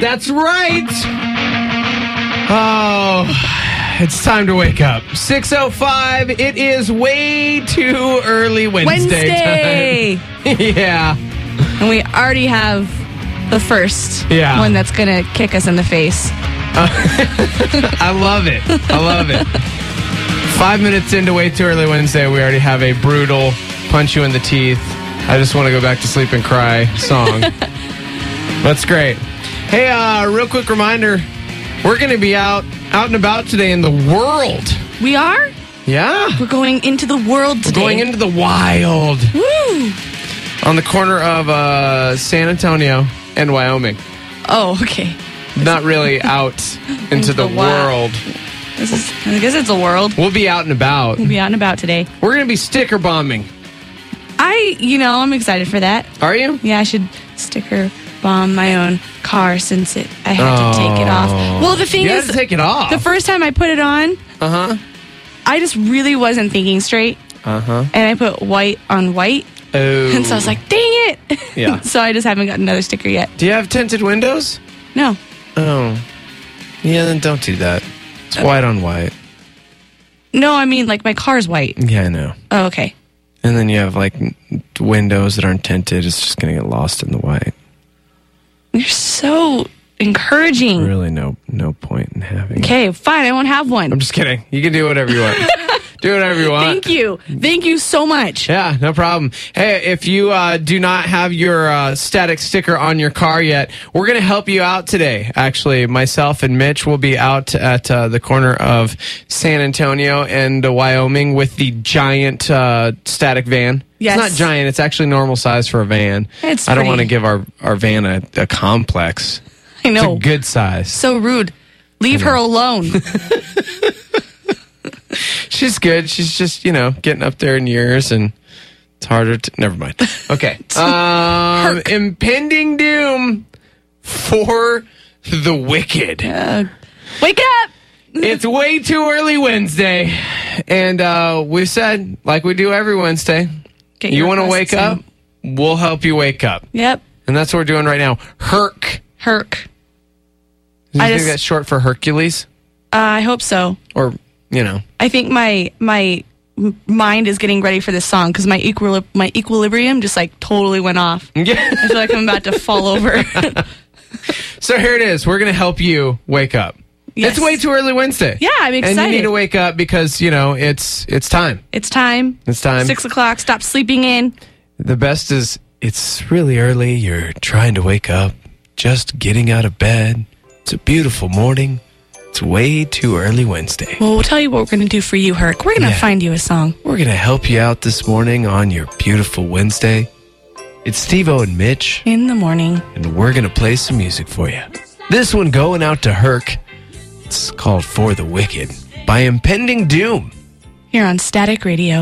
That's right. Oh, it's time to wake up. 6:05. It is way too early Wednesday time. Yeah. And we already have the first one that's going to kick us in the face. I love it. 5 minutes into Way Too Early Wednesday, we already have a brutal punch you in the teeth, I just want to go back to sleep and cry song. That's great. Hey, real quick reminder, we're going to be out and about today in the world. We are? Yeah. We're going into the world today. We're going into the wild. Woo! On the corner of San Antonio and Wyoming. Oh, okay. Not really out into the world. I guess it's a world. We'll be out and about. We'll be out and about today. We're going to be sticker bombing. I'm excited for that. Are you? Yeah, I should sticker bomb my own car since I had to take it off. Well, the thing you is, had to take it off. The first time I put it on, I just really wasn't thinking straight. And I put white on white. Oh. And so I was like, dang it. Yeah. So I just haven't got another sticker yet. Do you have tinted windows? No. Oh. Yeah, then don't do that. It's white on white. No, I mean, like, my car's white. Yeah, I know. Oh, okay. And then you have, like, windows that aren't tinted. It's just going to get lost in the white. You're so encouraging. Really no point in having it. Okay, fine. I won't have one. I'm just kidding. You can do whatever you want. Do whatever you want. Thank you so much. Yeah, no problem. Hey, if you do not have your static sticker on your car yet, we're going to help you out today. Actually, myself and Mitch will be out at the corner of San Antonio and Wyoming with the giant static van. Yes. It's not giant. It's actually normal size for a van. I don't want to give our van a complex. I know. It's a good size. So rude. Leave her alone. She's good. She's just, getting up there in years, and it's harder to... Never mind. Okay. Impending doom for the wicked. Wake up! It's Way Too Early Wednesday, and we said, like we do every Wednesday, you want to wake up? We'll help you wake up. Yep. And that's what we're doing right now. Herc. Do you think that's short for Hercules? I hope so. Or... I think my mind is getting ready for this song because my equilibrium just like totally went off. Yeah. I feel like I'm about to fall over. So here it is. We're going to help you wake up. Yes. It's Way Too Early Wednesday. Yeah, I'm excited. And you need to wake up because, it's time. It's time. 6 o'clock. Stop sleeping in. The best is it's really early. You're trying to wake up. Just getting out of bed. It's a beautiful morning. It's Way Too Early Wednesday. Well, we'll tell you what we're going to do for you, Herc. We're going to find you a song. We're going to help you out this morning on your beautiful Wednesday. It's Steve-O and Mitch. In the morning. And we're going to play some music for you. This one going out to Herc. It's called For the Wicked by Impending Doom. Here on Static Radio.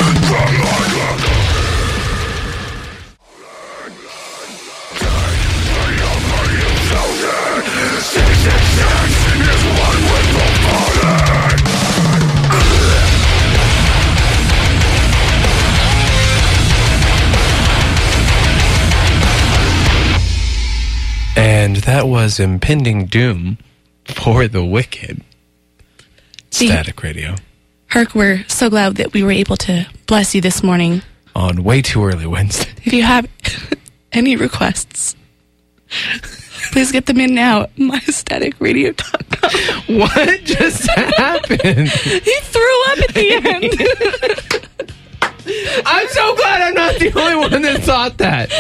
And that was Impending Doom for the Wicked. Static Radio. Herc, we're so glad that we were able to bless you this morning. On Way Too Early Wednesday. If you have any requests, please get them in now at mystaticradio.com. What just happened? He threw up at the end. I'm so glad I'm not the only one that thought that.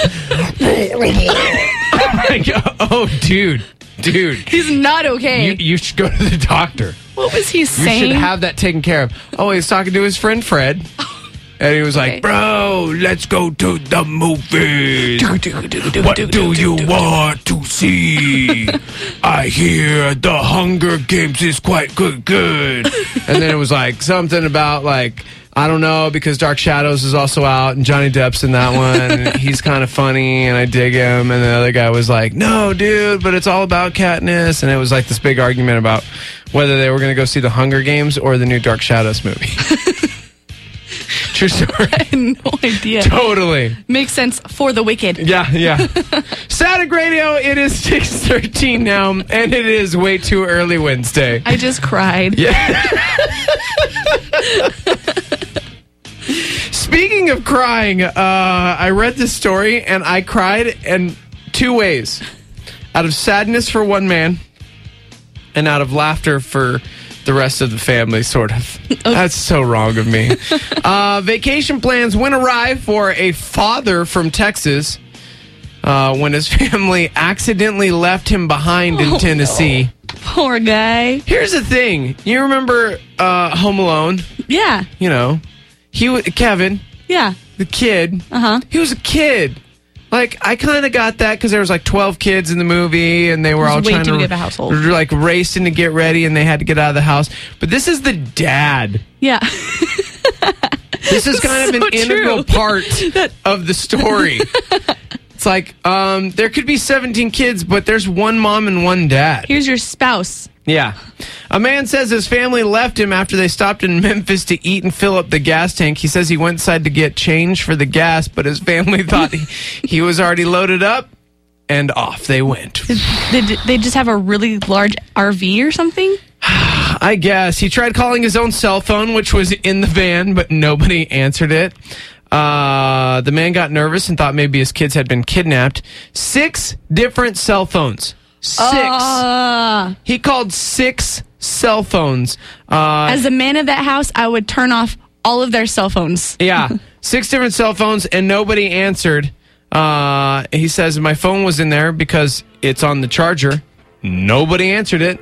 Oh my God. Oh, dude. He's not okay. You should go to the doctor. What was he saying? You should have that taken care of. Oh, he was talking to his friend Fred. And he was like, bro, let's go to the movies. What do you want to see? I hear the Hunger Games is quite good. And then it was like something about like, I don't know, because Dark Shadows is also out and Johnny Depp's in that one. And he's kind of funny and I dig him. And the other guy was like, no, dude, but it's all about Katniss. And it was like this big argument about whether they were going to go see the Hunger Games or the new Dark Shadows movie. True story. I had no idea. Totally. Makes sense for the wicked. Yeah. Static Radio, it is 6:13 now, and it is way too early Wednesday. I just cried. Yeah. Speaking of crying, I read this story, and I cried in two ways. Out of sadness for one man, and out of laughter for the rest of the family, sort of. That's so wrong of me. Vacation plans went awry for a father from Texas when his family accidentally left him behind in Tennessee. No. Poor guy. Here's the thing. You remember Home Alone? Yeah. You know, Kevin, Yeah. the kid. He was a kid. Like, I kind of got that because there was like 12 kids in the movie, and they were all trying too big of a household. like racing to get ready, and they had to get out of the house. But this is the dad. Yeah. This is kind of an integral part of the story. It's like there could be 17 kids, but there's one mom and one dad. Here's your spouse. Yeah. A man says his family left him after they stopped in Memphis to eat and fill up the gas tank. He says he went inside to get change for the gas, but his family thought he was already loaded up, and off they went. Did they just have a really large RV or something? I guess. He tried calling his own cell phone, which was in the van, but nobody answered it. The man got nervous and thought maybe his kids had been kidnapped. 6 different cell phones. 6. He called 6 cell phones. As a man of that house, I would turn off all of their cell phones. Yeah. 6 different cell phones, and nobody answered. He says, my phone was in there because it's on the charger. Nobody answered it.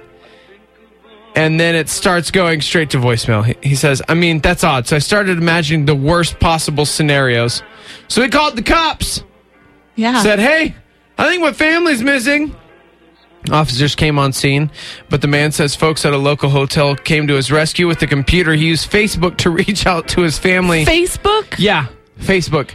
And then it starts going straight to voicemail. He says, I mean, that's odd. So I started imagining the worst possible scenarios. So he called the cops. Yeah. Said, hey, I think my family's missing. Officers came on scene, but the man says folks at a local hotel came to his rescue with the computer. He used Facebook to reach out to his family. Facebook? Yeah, Facebook.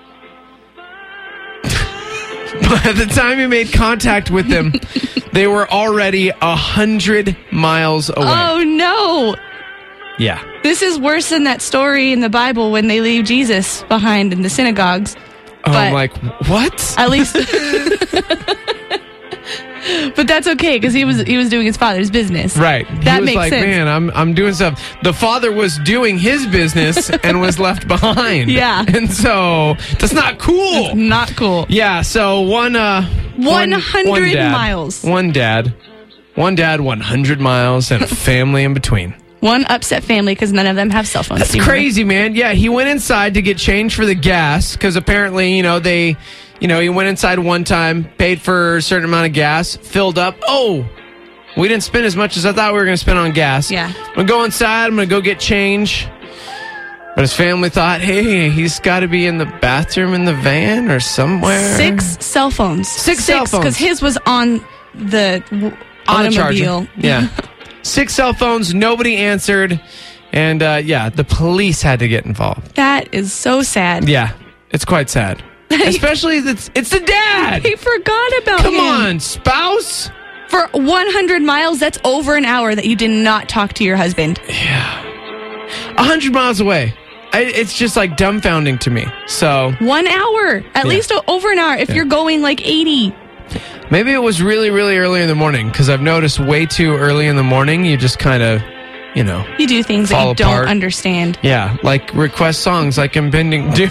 By the time he made contact with them, they were already 100 miles away. Oh, no. Yeah. This is worse than that story in the Bible when they leave Jesus behind in the synagogues. Oh, But I'm like, what? at least... But that's okay because he was doing his father's business. Right. That he was makes like, sense. man, I'm doing stuff. The father was doing his business and was left behind. Yeah. And so that's not cool. Not cool. Yeah, so 100 miles. One dad, 100 miles, and a family in between. One upset family because none of them have cell phones. That's crazy, man. Yeah, he went inside to get change for the gas because apparently, he went inside one time, paid for a certain amount of gas, filled up. Oh, we didn't spend as much as I thought we were going to spend on gas. Yeah. I'm going to go inside. I'm going to go get change. But his family thought, hey, he's got to be in the bathroom in the van or somewhere. 6 cell phones. 6 cell phones. Because his was on the automobile. Yeah. 6 cell phones. Nobody answered. And, the police had to get involved. That is so sad. Yeah. It's quite sad. Especially it's the dad. He forgot about him. Come on, spouse. For 100 miles, that's over an hour that you did not talk to your husband. Yeah. 100 miles away. It's just like dumbfounding to me. So 1 hour. At least over an hour if you're going like 80. Maybe it was really, really early in the morning because I've noticed way too early in the morning, you just kind of, You do things that you don't understand. Yeah, like request songs like Impending Doom.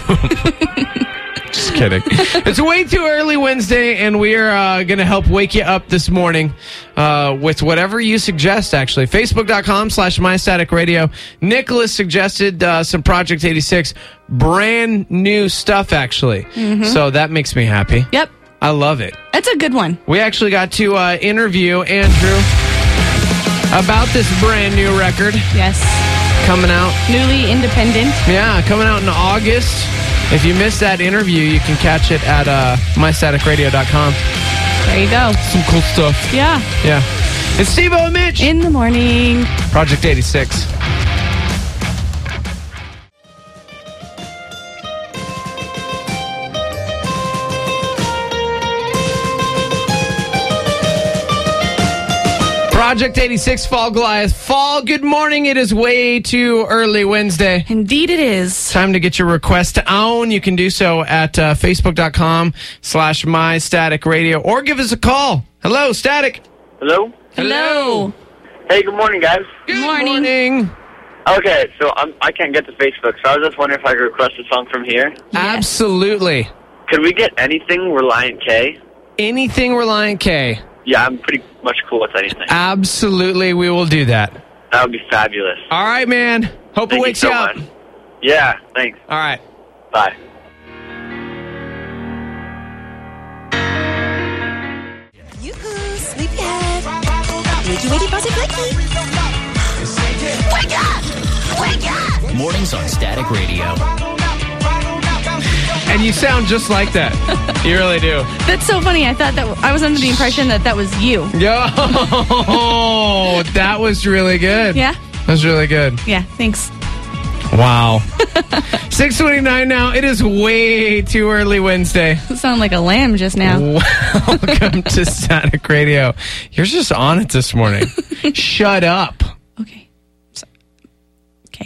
Just kidding. It's way too early Wednesday, and we are going to help wake you up this morning with whatever you suggest, actually. Facebook.com/MyStaticRadio. Nicholas suggested some Project 86 brand new stuff, actually. Mm-hmm. So that makes me happy. Yep. I love it. That's a good one. We actually got to interview Andrew about this brand new record. Yes. Coming out. Newly independent. Yeah, coming out in August. If you missed that interview, you can catch it at mystaticradio.com. There you go. Some cool stuff. Yeah. Yeah. It's Steve-O and Mitch. In the morning. Project 86. Project 86, Fall Goliath. Fall, good morning. It is way too early Wednesday. Indeed it is. Time to get your request on. You can do so at facebook.com/mystaticradio or give us a call. Hello, Static. Hello? Hello. Hey, good morning, guys. Good morning. Okay, so I can't get to Facebook, so I was just wondering if I could request a song from here. Absolutely. Could we get anything Reliant K? Anything Reliant K. Yeah, I'm pretty much cool with anything. Absolutely, we will do that. That would be fabulous. All right, man. Hope it Thank wakes you you so up. much. Yeah, thanks. All right. Bye. Yoo-hoo, sleepyhead. Wakey, wakey, fuzzy, flicky. Wake up! Wake up! Mornings on Static Radio. And you sound just like that. You really do. That's so funny. I thought that I was under the impression that was you. Yo, that was really good. Yeah? That was really good. Yeah, thanks. Wow. 6:29 now. It is way too early Wednesday. You sound like a lamb just now. Welcome to Static Radio. You're just on it this morning. Shut up. Okay. Okay.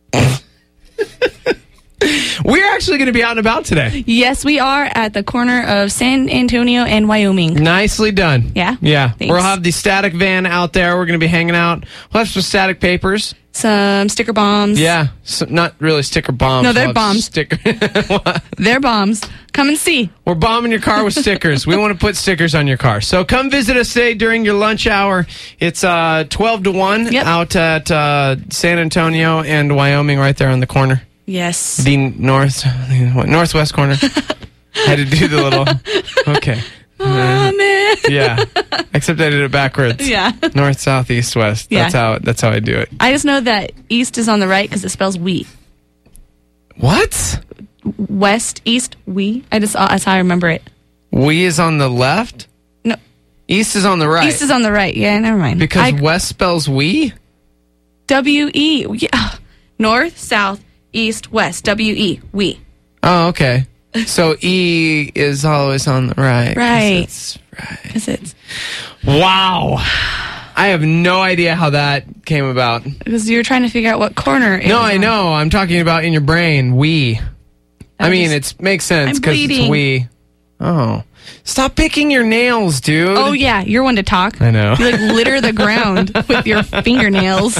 We're actually going to be out and about today. Yes, we are at the corner of San Antonio and Wyoming. Nicely done. Yeah? Yeah. Thanks. We'll have the Static van out there. We're going to be hanging out. We'll have some static papers. Some sticker bombs. Yeah. So, not really sticker bombs. No, they're We'll have bombs. Sticker. They're bombs. Come and see. We're bombing your car with stickers. We want to put stickers on your car. So come visit us today during your lunch hour. It's 12 to 1 out at San Antonio and Wyoming right there on the corner. Yes. The northwest corner. Had to do the little... Okay. Oh, man. Yeah. Except I did it backwards. Yeah. North, south, east, west. Yeah. That's how I do it. I just know that east is on the right because it spells we. What? West, east, we. That's how I remember it. We is on the left? No. East is on the right. East is on the right. Yeah, never mind. Because west spells we? W-E. Yeah. North, south, east, west. W-E. We. Oh, okay. So E is always on the right. Right. That's right. Because it's... Wow. I have no idea how that came about. Because you're trying to figure out what corner it is. No, I know. I'm talking about in your brain. We. I mean, it makes sense I'm because it's bleeding. we. Oh. Stop picking your nails, dude. Oh, yeah. You're one to talk. I know. You, litter the ground with your fingernails.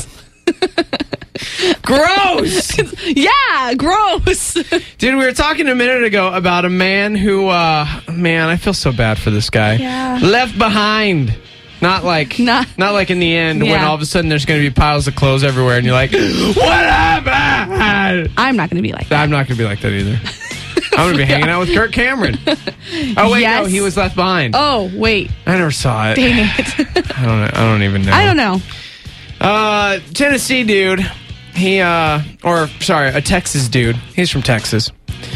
Gross! Yeah, gross. Dude, we were talking a minute ago about a man who, man, I feel so bad for this guy. Yeah. Left behind. Not like in the end when all of a sudden there's going to be piles of clothes everywhere and you're like, what happened? I'm not going to be like that. I'm not going to be like that either. I'm going to be hanging out with Kirk Cameron. Oh, wait, no, he was left behind. Oh, wait. I never saw it. Dang it. I don't even know. I don't know. Tennessee dude. A Texas dude. He's from Texas.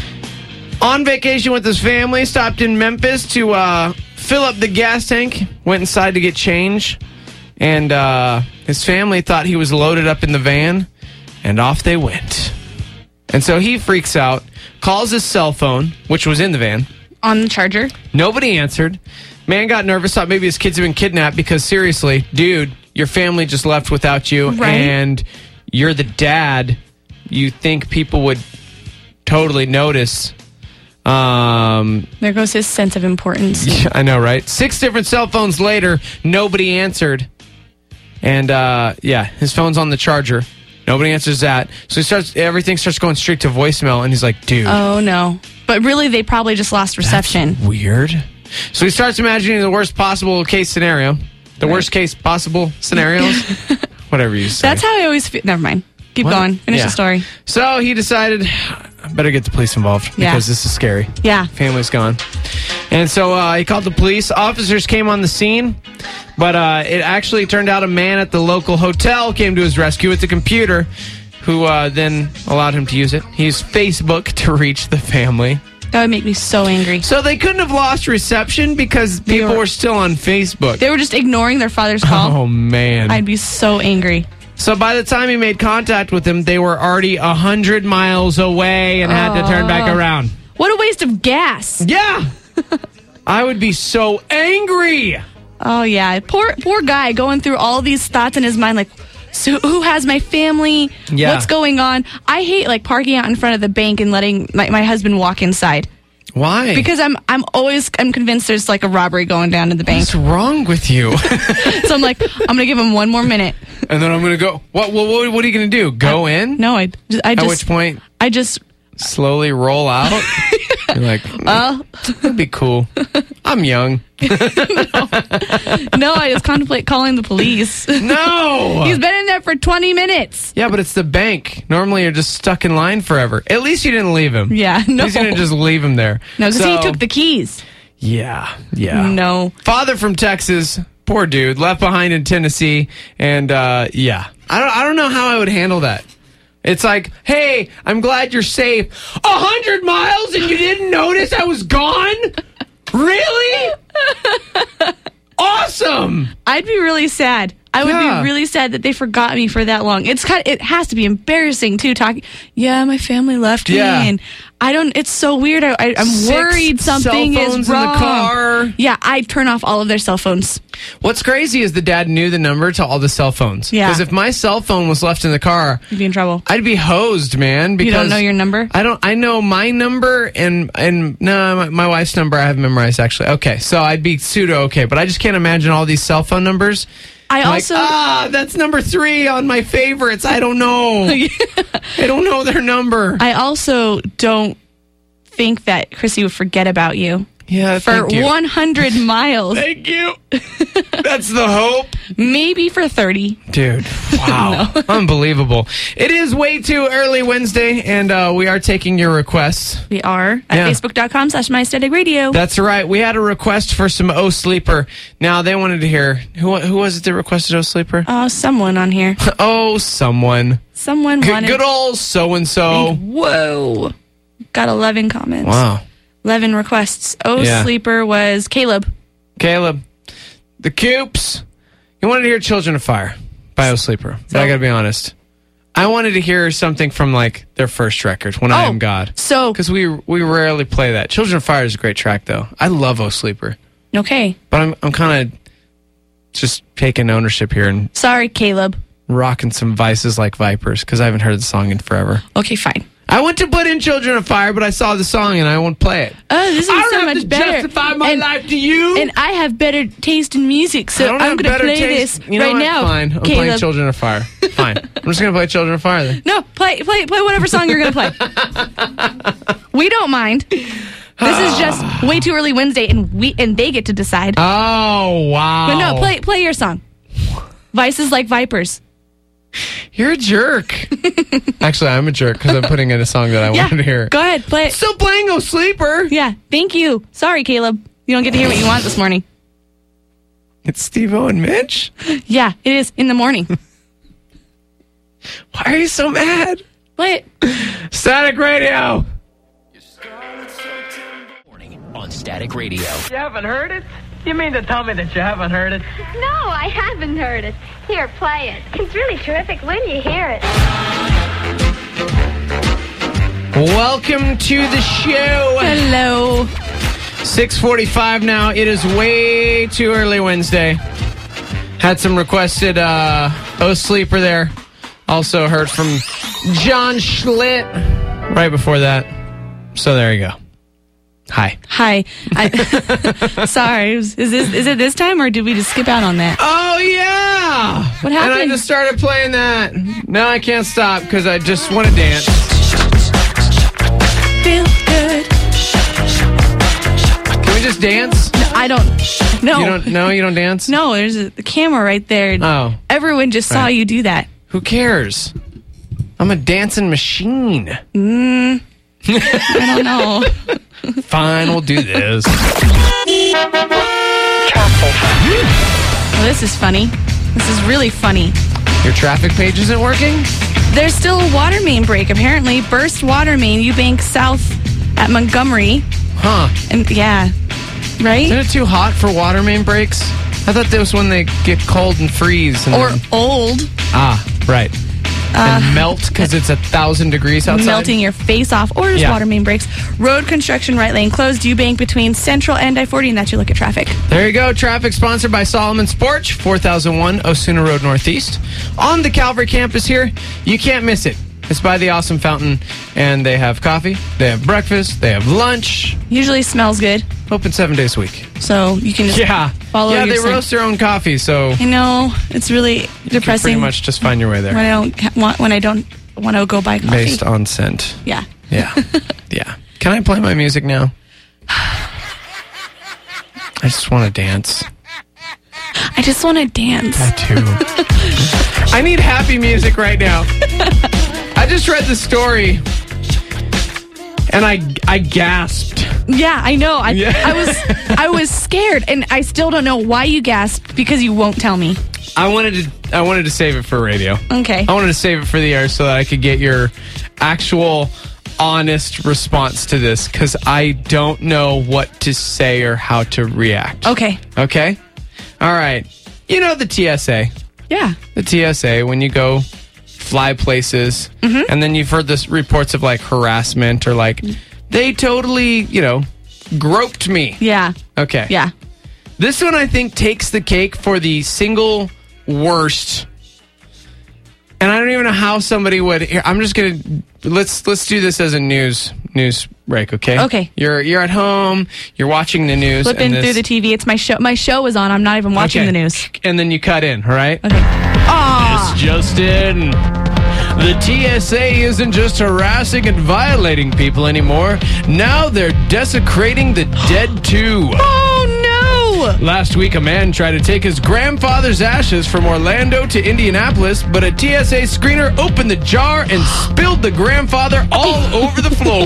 On vacation with his family, stopped in Memphis to fill up the gas tank. Went inside to get change. And his family thought he was loaded up in the van. And off they went. And so he freaks out, calls his cell phone, which was in the van. On the charger? Nobody answered. Man got nervous, thought maybe his kids had been kidnapped because seriously, dude, your family just left without you. Right. And you're the dad. You think people would totally notice. There goes his sense of importance. Yeah, I know, right? 6 different cell phones later, nobody answered. And, his phone's on the charger. Nobody answers that. So everything starts going straight to voicemail, and he's like, dude. Oh, no. But really, they probably just lost reception. That's weird. So he starts imagining the worst possible case scenario. The worst case possible scenarios. Whatever you say. That's how I always feel. Never mind. Keep going. Finish the story. So he decided, I better get the police involved because this is scary. Yeah. Family's gone. And so he called the police. Officers came on the scene, but it actually turned out a man at the local hotel came to his rescue with a computer who then allowed him to use it. He used Facebook to reach the family. That would make me so angry. So they couldn't have lost reception because people were still on Facebook. They were just ignoring their father's call. Oh, man. I'd be so angry. So by the time he made contact with them, they were already 100 miles away and had to turn back around. What a waste of gas. Yeah. I would be so angry. Oh yeah, poor guy going through all these thoughts in his mind, like, so who has my family? Yeah. What's going on? I hate like parking out in front of the bank and letting my husband walk inside Why? because I'm convinced there's like a robbery going down in the bank. What's wrong with you? So I'm like, I'm gonna give him one more minute. And then I'm going to go. What are you going to do? Go in? No, I just. At which point, I just. slowly roll out? You're like, that'd be cool. I'm young. No, I just contemplate calling the police. No! He's been in there for 20 minutes. Yeah, but it's the bank. Normally you're just stuck in line forever. At least you didn't leave him. Yeah, no. At least you didn't just leave him there. No, because So- he took the keys. Yeah. No. Father from Texas, poor dude, left behind in Tennessee, and yeah. I don't know how I would handle that. It's like, hey, I'm glad you're safe. 100 miles and you didn't notice I was gone? Really? Awesome. I'd be really sad. I would Yeah. be really sad that they forgot me for that long. It has to be embarrassing too. Talking, yeah, my family left Yeah. me, and I don't. It's so weird. I'm 6 worried something cell phones is wrong. in the car. Yeah, I turn off all of their cell phones. What's crazy is the dad knew the number to all the cell phones. Yeah. Because if my cell phone was left in the car, You'd be in trouble. I'd be hosed, man. Because You don't know your number? I know my number and no, my wife's number I have memorized actually. Okay, so I'd be pseudo okay, but I just can't imagine all these cell phone numbers. I Like, also. that's number 3 on my favorites. I don't know. I don't know their number. I also don't think that Chrissy would forget about you Yeah, for thank you. 100 miles. Thank you. That's the hope. Maybe for 30. Dude, wow. Unbelievable. It is way too early Wednesday, and we are taking your requests. We are at Yeah. facebook.com/mystaticradio. That's right. We had a request for some O Sleeper. Now, they wanted to hear, who was it that requested O Sleeper? Someone on here. Oh, someone. Someone wanted. Good old so-and-so. Whoa. Got 11 comments. Wow. 11 requests. Yeah. Sleeper was Caleb. Caleb. The Coops. He wanted to hear Children of Fire by O Sleeper. But I gotta be honest. I wanted to hear something from, like, their first record, When I Am God. So, Because we rarely play that. Children of Fire is a great track, though. I love O Sleeper. okay. But I'm kind of just taking ownership here and Sorry, Caleb. rocking some Vices Like Vipers, because I haven't heard the song in forever. Okay, fine. I went to put in Children of Fire, but I saw the song and I won't play it. Oh, this is I don't so have much to better. justify my life to you. And I have better taste in music, I so don't I'm have going to better play taste. this You know right what? now. Fine. I'm Caleb. playing Children of Fire. Fine. I'm just going to play Children of Fire then. No, play whatever song you're going to play. We don't mind. This is just way too early Wednesday, and they get to decide. Oh, wow. But no, play your song. Vices Like Vipers. You're a jerk. Actually, I'm a jerk because I'm putting in a song that I wanted to hear. Go ahead, play it. Still playing O Sleeper. Yeah, thank you. Sorry, Caleb. You don't get to hear what you want this morning. It's Steve-O and Mitch. Yeah, it is in the morning. Why are you so mad? Play it. Static Radio. On Static Radio. You haven't heard it? You mean to tell me that you haven't heard it? No, I haven't heard it. Here, play it. It's really terrific when you hear it. Welcome to the show. Hello. 6:45 now. It is way too early Wednesday. Had some requested O Sleeper there. Also heard from John Schlitt right before that. So there you go. Hi. Sorry. Is it this time, or did we just skip out on that? Oh, yeah. What happened? And I just started playing that. No, I can't stop because I just want to dance. Feel good. Can we just dance? No, I don't. No. You don't dance? No, there's the camera right there. Oh. Everyone just saw Right. you do that. Who cares? I'm a dancing machine. I don't know. Fine, we'll do this. Well, this is funny. This is really funny. Your traffic page isn't working? There's still a water main break, apparently. Burst water main, Eubank South at Montgomery. Huh. And yeah, right? Isn't it too hot for water main breaks? I thought that was when they get cold and freeze. And Or then- old. Ah, right. and melt because it's 1,000 degrees outside? Melting your face off, or just water main breaks. Road construction, right lane closed. Eubank between Central and I-40, and that's your look at traffic. There you go. Traffic sponsored by Solomon's Porch, 4001 Osuna Road Northeast. On the Calvary campus here, you can't miss it. It's by the Awesome Fountain, and they have coffee, they have breakfast, they have lunch. Usually smells good. Open 7 days a week. So you can just follow your they scent. roast their own coffee, so I know. It's really depressing. pretty much just find your way there. When I don't want to go buy coffee. Based on scent. Yeah. Yeah. Yeah. Can I play my music now? I just want to dance. I just want to dance. I do. I need happy music right now. I just read the story and I gasped. Yeah, I know. I was scared, and I still don't know why you gasped, because you won't tell me. I wanted to save it for radio. Okay. I wanted to save it for the air so that I could get your actual honest response to this, because I don't know what to say or how to react. Okay. Okay? All right. You know the TSA. Yeah. The TSA, when you go fly places, and then you've heard this reports of like harassment or like they totally, groped me. Yeah. Okay. Yeah. This one I think takes the cake for the single worst. And I don't even know how somebody would. Here, I'm just gonna let's do this as a news break, okay? Okay. You're at home. You're watching the news. Flipping through the TV. It's my show. My show is on. I'm not even watching the news. And then you cut in. All right. Okay. This just in. The TSA isn't just harassing and violating people anymore. Now they're desecrating the dead too. Oh no! Last week, a man tried to take his grandfather's ashes from Orlando to Indianapolis, but a TSA screener opened the jar and spilled the grandfather all over the floor.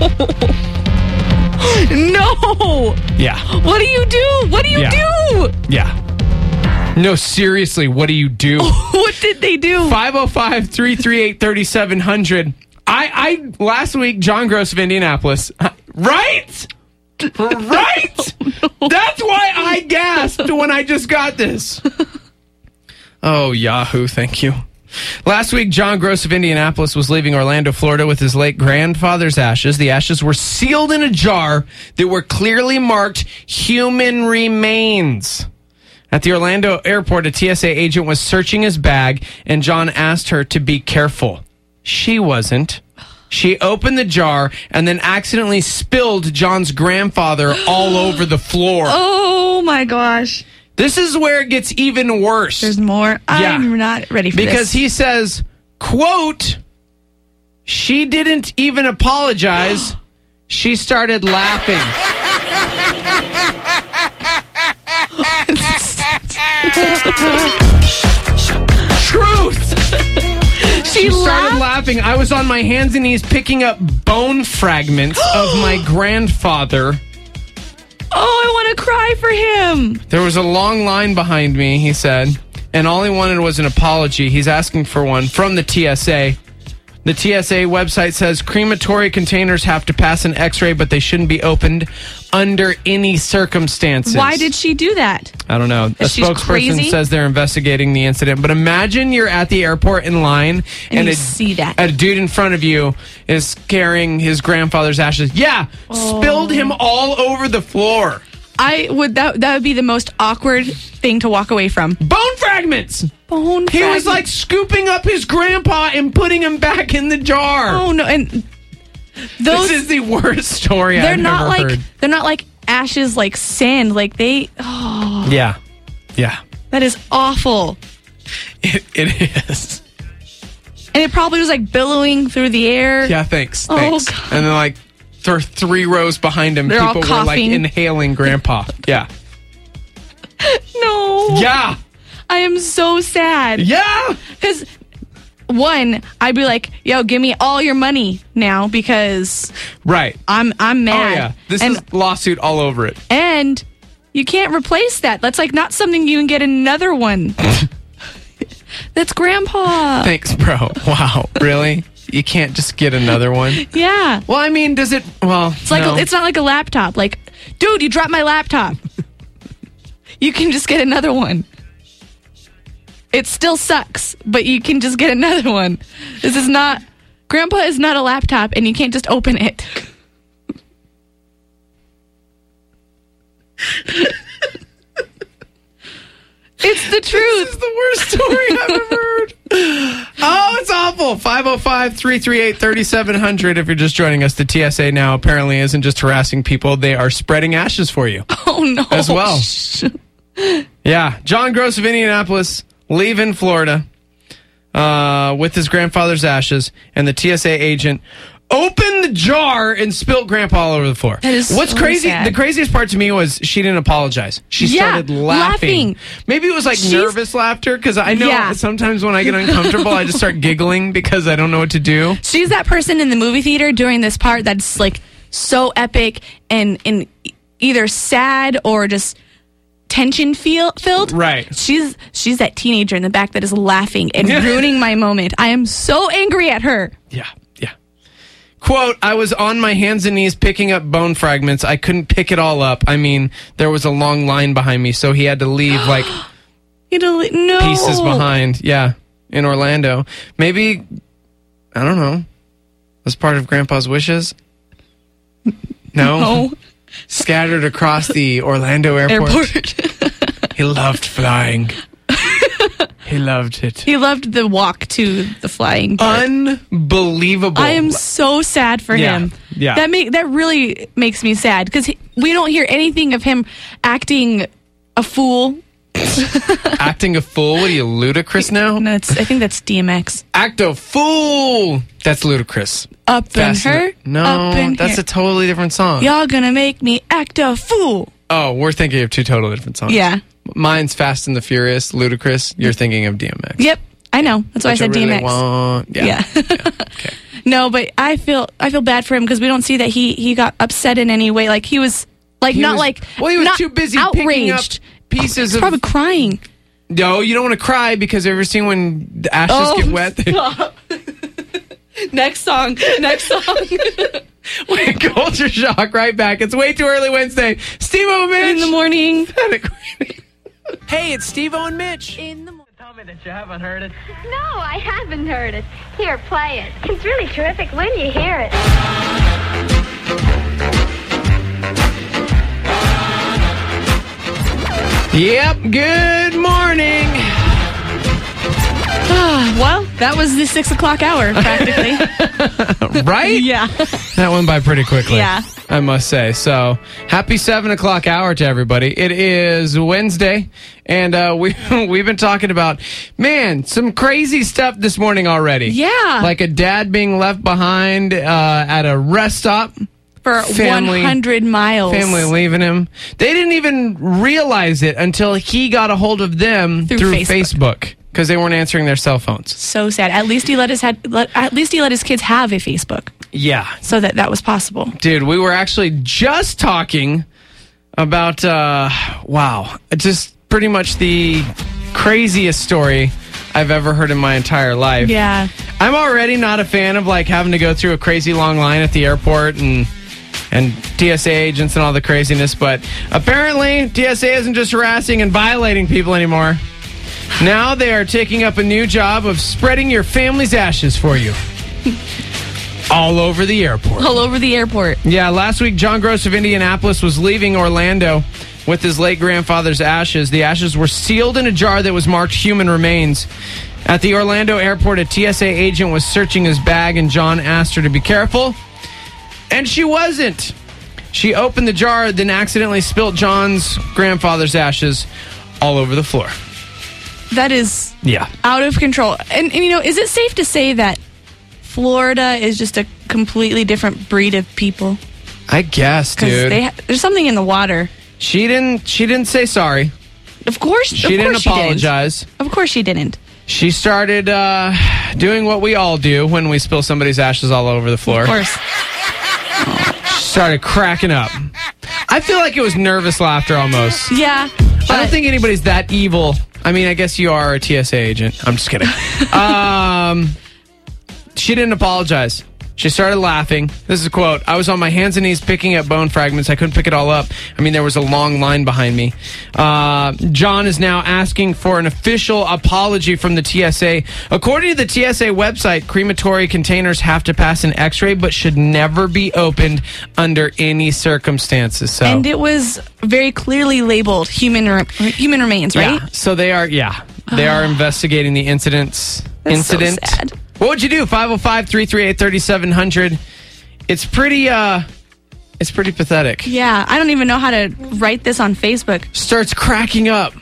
No! Yeah. What do you do? What do you do? Yeah. No, seriously, what do you do? What did they do? 505-338-3700. I last week, John Gross of Indianapolis. Right? Right? No. That's why I gasped when I just got this. Oh, Yahoo, thank you. Last week, John Gross of Indianapolis was leaving Orlando, Florida with his late grandfather's ashes. The ashes were sealed in a jar that were clearly marked human remains. At the Orlando airport, a TSA agent was searching his bag, and John asked her to be careful. She wasn't. She opened the jar and then accidentally spilled John's grandfather all over the floor. Oh, my gosh. This is where it gets even worse. There's more. I'm not ready for this. Because he says, quote, she didn't even apologize. She started laughing. Truth. She started laughing. I was on my hands and knees picking up bone fragments of my grandfather. Oh, I want to cry for him. There was a long line behind me, he said, and all he wanted was an apology. He's asking for one from the TSA. The TSA website says crematory containers have to pass an x-ray, but they shouldn't be opened under any circumstances. Why did she do that? I don't know. A She's spokesperson crazy? says they're investigating the incident. But imagine you're at the airport in line And you see that. a dude in front of you is carrying his grandfather's ashes. Yeah, spilled him all over the floor. That would be the most awkward thing to walk away from. Bone fragments. Bone He was like scooping up his grandpa and putting him back in the jar. Oh no! And those this is the worst story I've ever heard. They're not like ashes, like sand. Like they. Oh, Yeah. that is awful. It is. And it probably was like billowing through the air. Yeah, thanks. Oh, Thanks. God. And then like there are 3 rows behind him. They're all People were like coughing. inhaling grandpa. Yeah. No. Yeah. I am so sad. Yeah. Because one, I'd be like, "Yo, give me all your money now," because Right. I'm mad. Oh yeah. This is lawsuit all over it. And you can't replace that. That's like not something you can get another one. That's grandpa. Thanks, bro. Wow. Really? You can't just get another one? Yeah. Well, I mean, does it? Well, It's like it's not like a laptop. Like, dude, you dropped my laptop. You can just get another one. it still sucks, but you can just get another one. Grandpa is not a laptop, and you can't just open it. It's the truth. This is the worst story I've ever heard. Oh, it's awful. 505-338-3700 if you're just joining us. The TSA now apparently isn't just harassing people. They are spreading ashes for you. Oh, no. As well. Yeah. John Gross of Indianapolis leaving Florida with his grandfather's ashes, and the TSA agent opened the jar and spilt Grandpa all over the floor. That is What's so crazy? sad. The craziest part to me was she didn't apologize. She started laughing. Maybe it was like nervous laughter, because I know sometimes when I get uncomfortable, I just start giggling because I don't know what to do. She's that person in the movie theater during this part that's like so epic and either sad or just tension filled. Right. She's that teenager in the back that is laughing and ruining my moment. I am so angry at her. Yeah. Quote, I was on my hands and knees picking up bone fragments. I couldn't pick it all up. I mean, there was a long line behind me, so he had to leave like pieces behind. Yeah, in Orlando. Maybe, I don't know, was part of Grandpa's wishes? No. Scattered across the Orlando airport. He loved flying. He loved it. He loved the walk to the flying part. Unbelievable. I am so sad for him. Yeah. That really makes me sad, because we don't hear anything of him acting a fool. Acting a fool? What are you, ludicrous now? No, I think that's DMX. Act a fool! That's ludicrous. Up in her. No, up in that's here. a totally different song. Y'all gonna make me act a fool. Oh, we're thinking of two totally different songs. Yeah. Mine's Fast and the Furious, ludicrous. You're thinking of DMX. Yep, I know. That's why I said really DMX. Yeah. Okay. No, but I feel bad for him, because we don't see that he got upset in any way. Like he was like he was too busy outraged. picking up pieces He's probably crying. No, you don't want to cry, because have you ever seen when the ashes get wet? Stop. Next song. Wait, culture shock right back. It's Way Too Early Wednesday. Steve-O and Mitch. In the morning. Hey, it's Steve-O and Mitch. In the morning. Tell me that you haven't heard it. No, I haven't heard it. Here, play it. It's really terrific when you hear it. Yep, good morning. Well, that was the 6 o'clock hour, practically. Right? Yeah. That went by pretty quickly. Yeah. I must say. So, happy 7 o'clock hour to everybody. It is Wednesday, and we've been talking about, man, some crazy stuff this morning already. Yeah. Like a dad being left behind at a rest stop. For 100 miles. Family leaving him. They didn't even realize it until he got a hold of them through Facebook. Because they weren't answering their cell phones. So sad. At least he let his kids have a Facebook. Yeah. So that was possible. Dude, we were actually just talking about, just pretty much the craziest story I've ever heard in my entire life. Yeah. I'm already not a fan of like having to go through a crazy long line at the airport and TSA agents and all the craziness, but apparently TSA isn't just harassing and violating people anymore. Now they are taking up a new job of spreading your family's ashes for you. All over the airport. All over the airport. Yeah, last week John Gross of Indianapolis was leaving Orlando with his late grandfather's ashes. The ashes were sealed in a jar that was marked human remains. At the Orlando airport, a TSA agent was searching his bag, and John asked her to be careful. And she wasn't. She opened the jar, then accidentally spilt John's grandfather's ashes all over the floor. That is Yeah. out of control. And you know, is it safe to say that Florida is just a completely different breed of people? I guess, dude. Because there's something in the water. She didn't say sorry. Of course She didn't apologize. Of course she didn't. She started doing what we all do when we spill somebody's ashes all over the floor. Of course. She started cracking up. I feel like it was nervous laughter almost. Yeah. I don't think anybody's that evil. I mean, I guess you are a TSA agent. I'm just kidding. She didn't apologize. She started laughing. This is a quote. I was on my hands and knees picking up bone fragments. I couldn't pick it all up. I mean, there was a long line behind me. John is now asking for an official apology from the TSA. According to the TSA website, crematory containers have to pass an x-ray but should never be opened under any circumstances. So. And it was very clearly labeled human remains, right? Yeah. So they are investigating the incident. That's so sad. What would you do? 505-338-3700. It's pretty pathetic. Yeah, I don't even know how to write this on Facebook. Starts cracking up.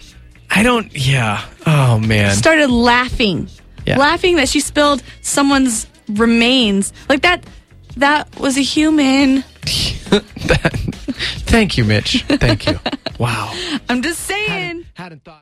Oh, man. Started laughing. Yeah. Laughing that she spilled someone's remains. Like that was a human. Thank you, Mitch. Thank you. Wow. I'm just saying. Hadn't thought.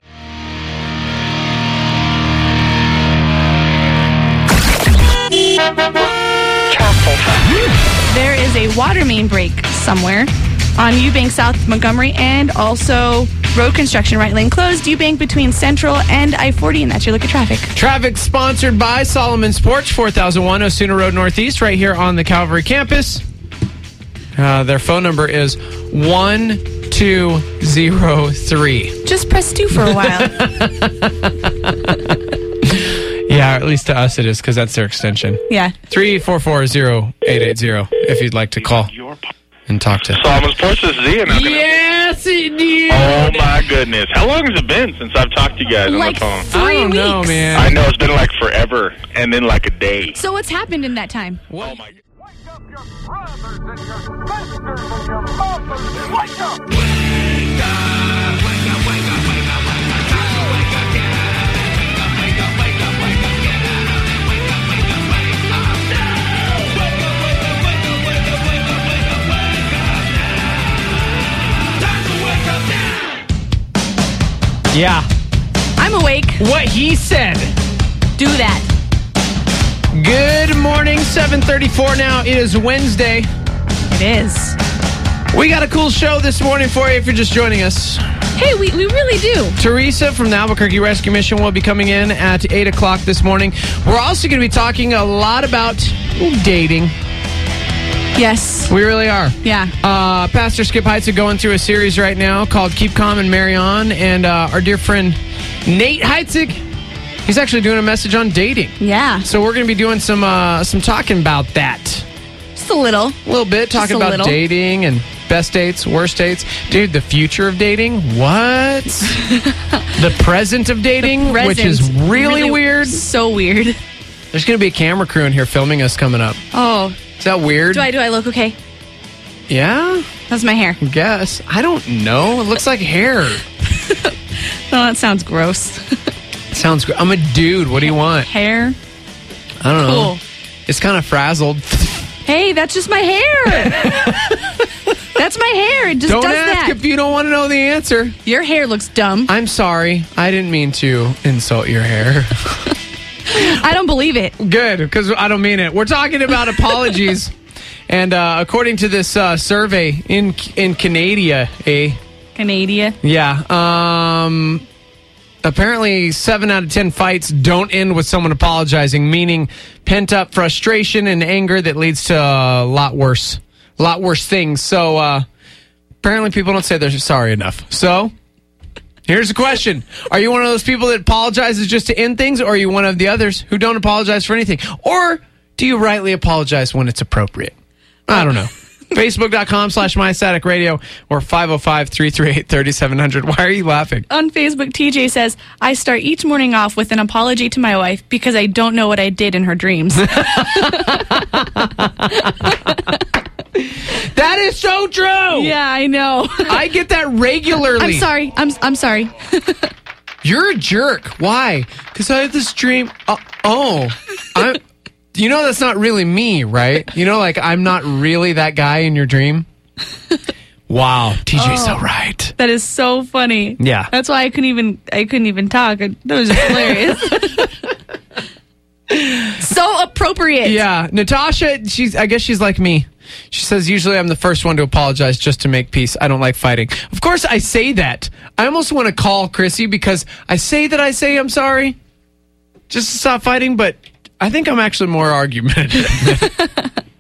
There is a water main break somewhere on Eubank South Montgomery, and also road construction right lane closed. Eubank between Central and I-40, and that's your look at traffic. Traffic sponsored by Solomon's Porch, 4001 Osuna Road Northeast, right here on the Calvary campus. Their phone number is 1203. Just press 2 for a while. Yeah, at least to us it is, because that's their extension. Yeah. 344-0880 if you'd like to call and talk to. Solomon's Porch, this is Ian. Yes, indeed. Oh, my goodness. How long has it been since I've talked to you guys on the phone? 3 I don't know, weeks. man. I know it's been like forever, and then like a day. So what's happened in that time? Oh, my goodness. Wake up your brothers and your sisters and your mothers. Wake up! Yeah. I'm awake. What he said. Do that. Good morning, 7:34 now. It is Wednesday. It is. We got a cool show this morning for you if you're just joining us. Hey, we really do. Teresa from the Albuquerque Rescue Mission will be coming in at 8 o'clock this morning. We're also going to be talking a lot about dating. Yes. We really are. Yeah. Pastor Skip Heitzig going through a series right now called Keep Calm and Marry On. And our dear friend Nate Heitzig, he's actually doing a message on dating. Yeah. So we're going to be doing some talking about that. Just a little. A little bit, talking a about little. dating and best dates, worst dates. Dude, the future of dating? What? The present of dating? Which is really weird. So weird. There's going to be a camera crew in here filming us coming up. Oh. Is that weird? Do I look okay? Yeah? How's my hair? Guess. I don't know. It looks like hair. No, that sounds gross. Sounds good. I'm a dude. What do you want? Hair? I don't know. Cool. It's kind of frazzled. Hey, that's just my hair. That's my hair. It just Don't does ask that. if you don't want to know the answer. Your hair looks dumb. I'm sorry. I didn't mean to insult your hair. I don't believe it. Good, because I don't mean it. We're talking about apologies. And according to this survey in Canada, Canada. Yeah. Apparently, 7 out of 10 fights don't end with someone apologizing, meaning pent-up frustration and anger that leads to a lot worse things. So, apparently people don't say they're sorry enough. So, here's the question. Are you one of those people that apologizes just to end things, or are you one of the others who don't apologize for anything? Or do you rightly apologize when it's appropriate? I don't know. Facebook.com/MyStaticRadio or 505-338-3700. Why are you laughing? On Facebook, TJ says, I start each morning off with an apology to my wife because I don't know what I did in her dreams. That is so true. Yeah, I know. I get that regularly. I'm sorry. I'm sorry. You're a jerk. Why? Because I had this dream. You know that's not really me, right? You know, like I'm not really that guy in your dream. Wow, TJ's so right. That is so funny. Yeah, that's why I couldn't even talk. That was just hilarious. So appropriate. Yeah, Natasha. I guess she's like me. She says usually I'm the first one to apologize just to make peace. I don't like fighting. Of course, I say that. I almost want to call Chrissy because I say I'm sorry, just to stop fighting, but I think I'm actually more argumentative.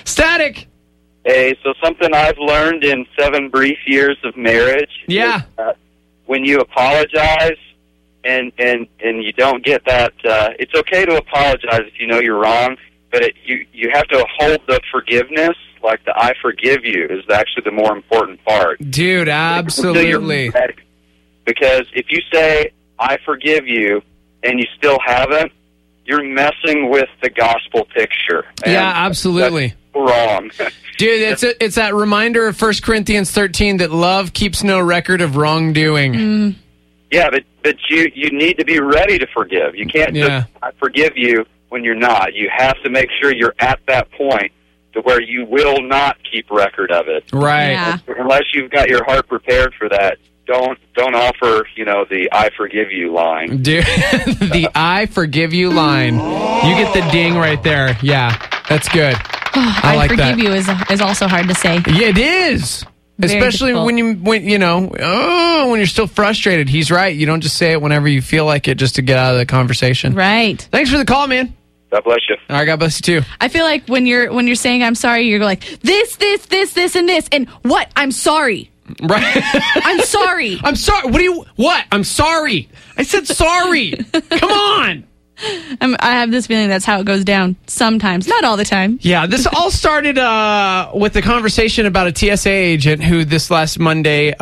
Static. Hey, so something I've learned in 7 brief years of marriage. Yeah. Is, when you apologize and you don't get that, it's okay to apologize if you know you're wrong, but you have to hold the forgiveness. Like the I forgive you is actually the more important part. Dude, absolutely. Because if you say I forgive you and you still haven't, you're messing with the gospel picture. Yeah, absolutely. That's wrong. Dude, it's that reminder of 1 Corinthians 13 that love keeps no record of wrongdoing. Yeah, but you need to be ready to forgive. You can't just I forgive you when you're not. You have to make sure you're at that point to where you will not keep record of it. Right. Yeah. Unless you've got your heart prepared for that, don't offer, the I forgive you line. Dude, the I forgive you line. You get the ding right there. Yeah, that's good. I like forgive that. you is also hard to say. Yeah, it is. Very Especially difficult. when you're still frustrated. He's right. You don't just say it whenever you feel like it just to get out of the conversation. Right. Thanks for the call, man. God bless you. All right, God bless you too. I feel like when you're saying I'm sorry, you're like this, and this, and what? I'm sorry. Right. I'm sorry. I'm sorry. What? I'm sorry. I said sorry. Come on. I have this feeling that's how it goes down sometimes, not all the time. Yeah, this all started with the conversation about a TSA agent who this last Monday,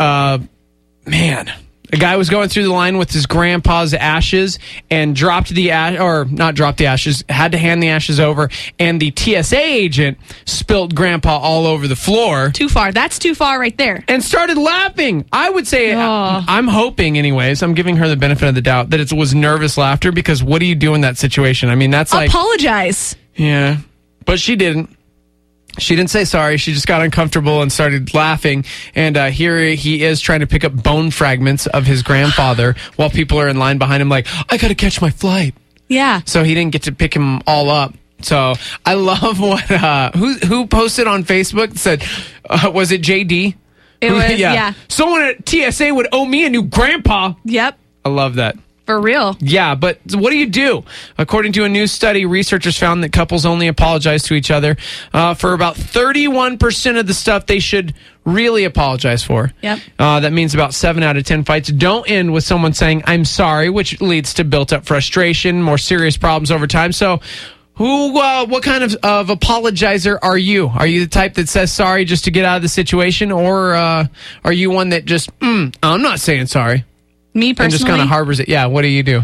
a guy was going through the line with his grandpa's ashes and had to hand the ashes over, and the TSA agent spilled grandpa all over the floor. Too far. That's too far right there. And started laughing. I would say, I'm hoping anyways, I'm giving her the benefit of the doubt, that it was nervous laughter, because what do you do in that situation? I mean, that's like... Apologize. Yeah, but she didn't. She didn't say sorry. She just got uncomfortable and started laughing. And here he is trying to pick up bone fragments of his grandfather while people are in line behind him like, I got to catch my flight. Yeah. So he didn't get to pick him all up. So I love what, who posted on Facebook and said, was it JD? It was, yeah. Someone at TSA would owe me a new grandpa. Yep. I love that. For real. Yeah, but what do you do? According to a new study, researchers found that couples only apologize to each other for about 31% of the stuff they should really apologize for. Yep. That means about 7 out of 10 fights don't end with someone saying, I'm sorry, which leads to built-up frustration, more serious problems over time. So what kind of apologizer are you? Are you the type that says sorry just to get out of the situation? Or are you one that just, I'm not saying sorry? Me personally, and just kind of harbors it. Yeah, what do you do?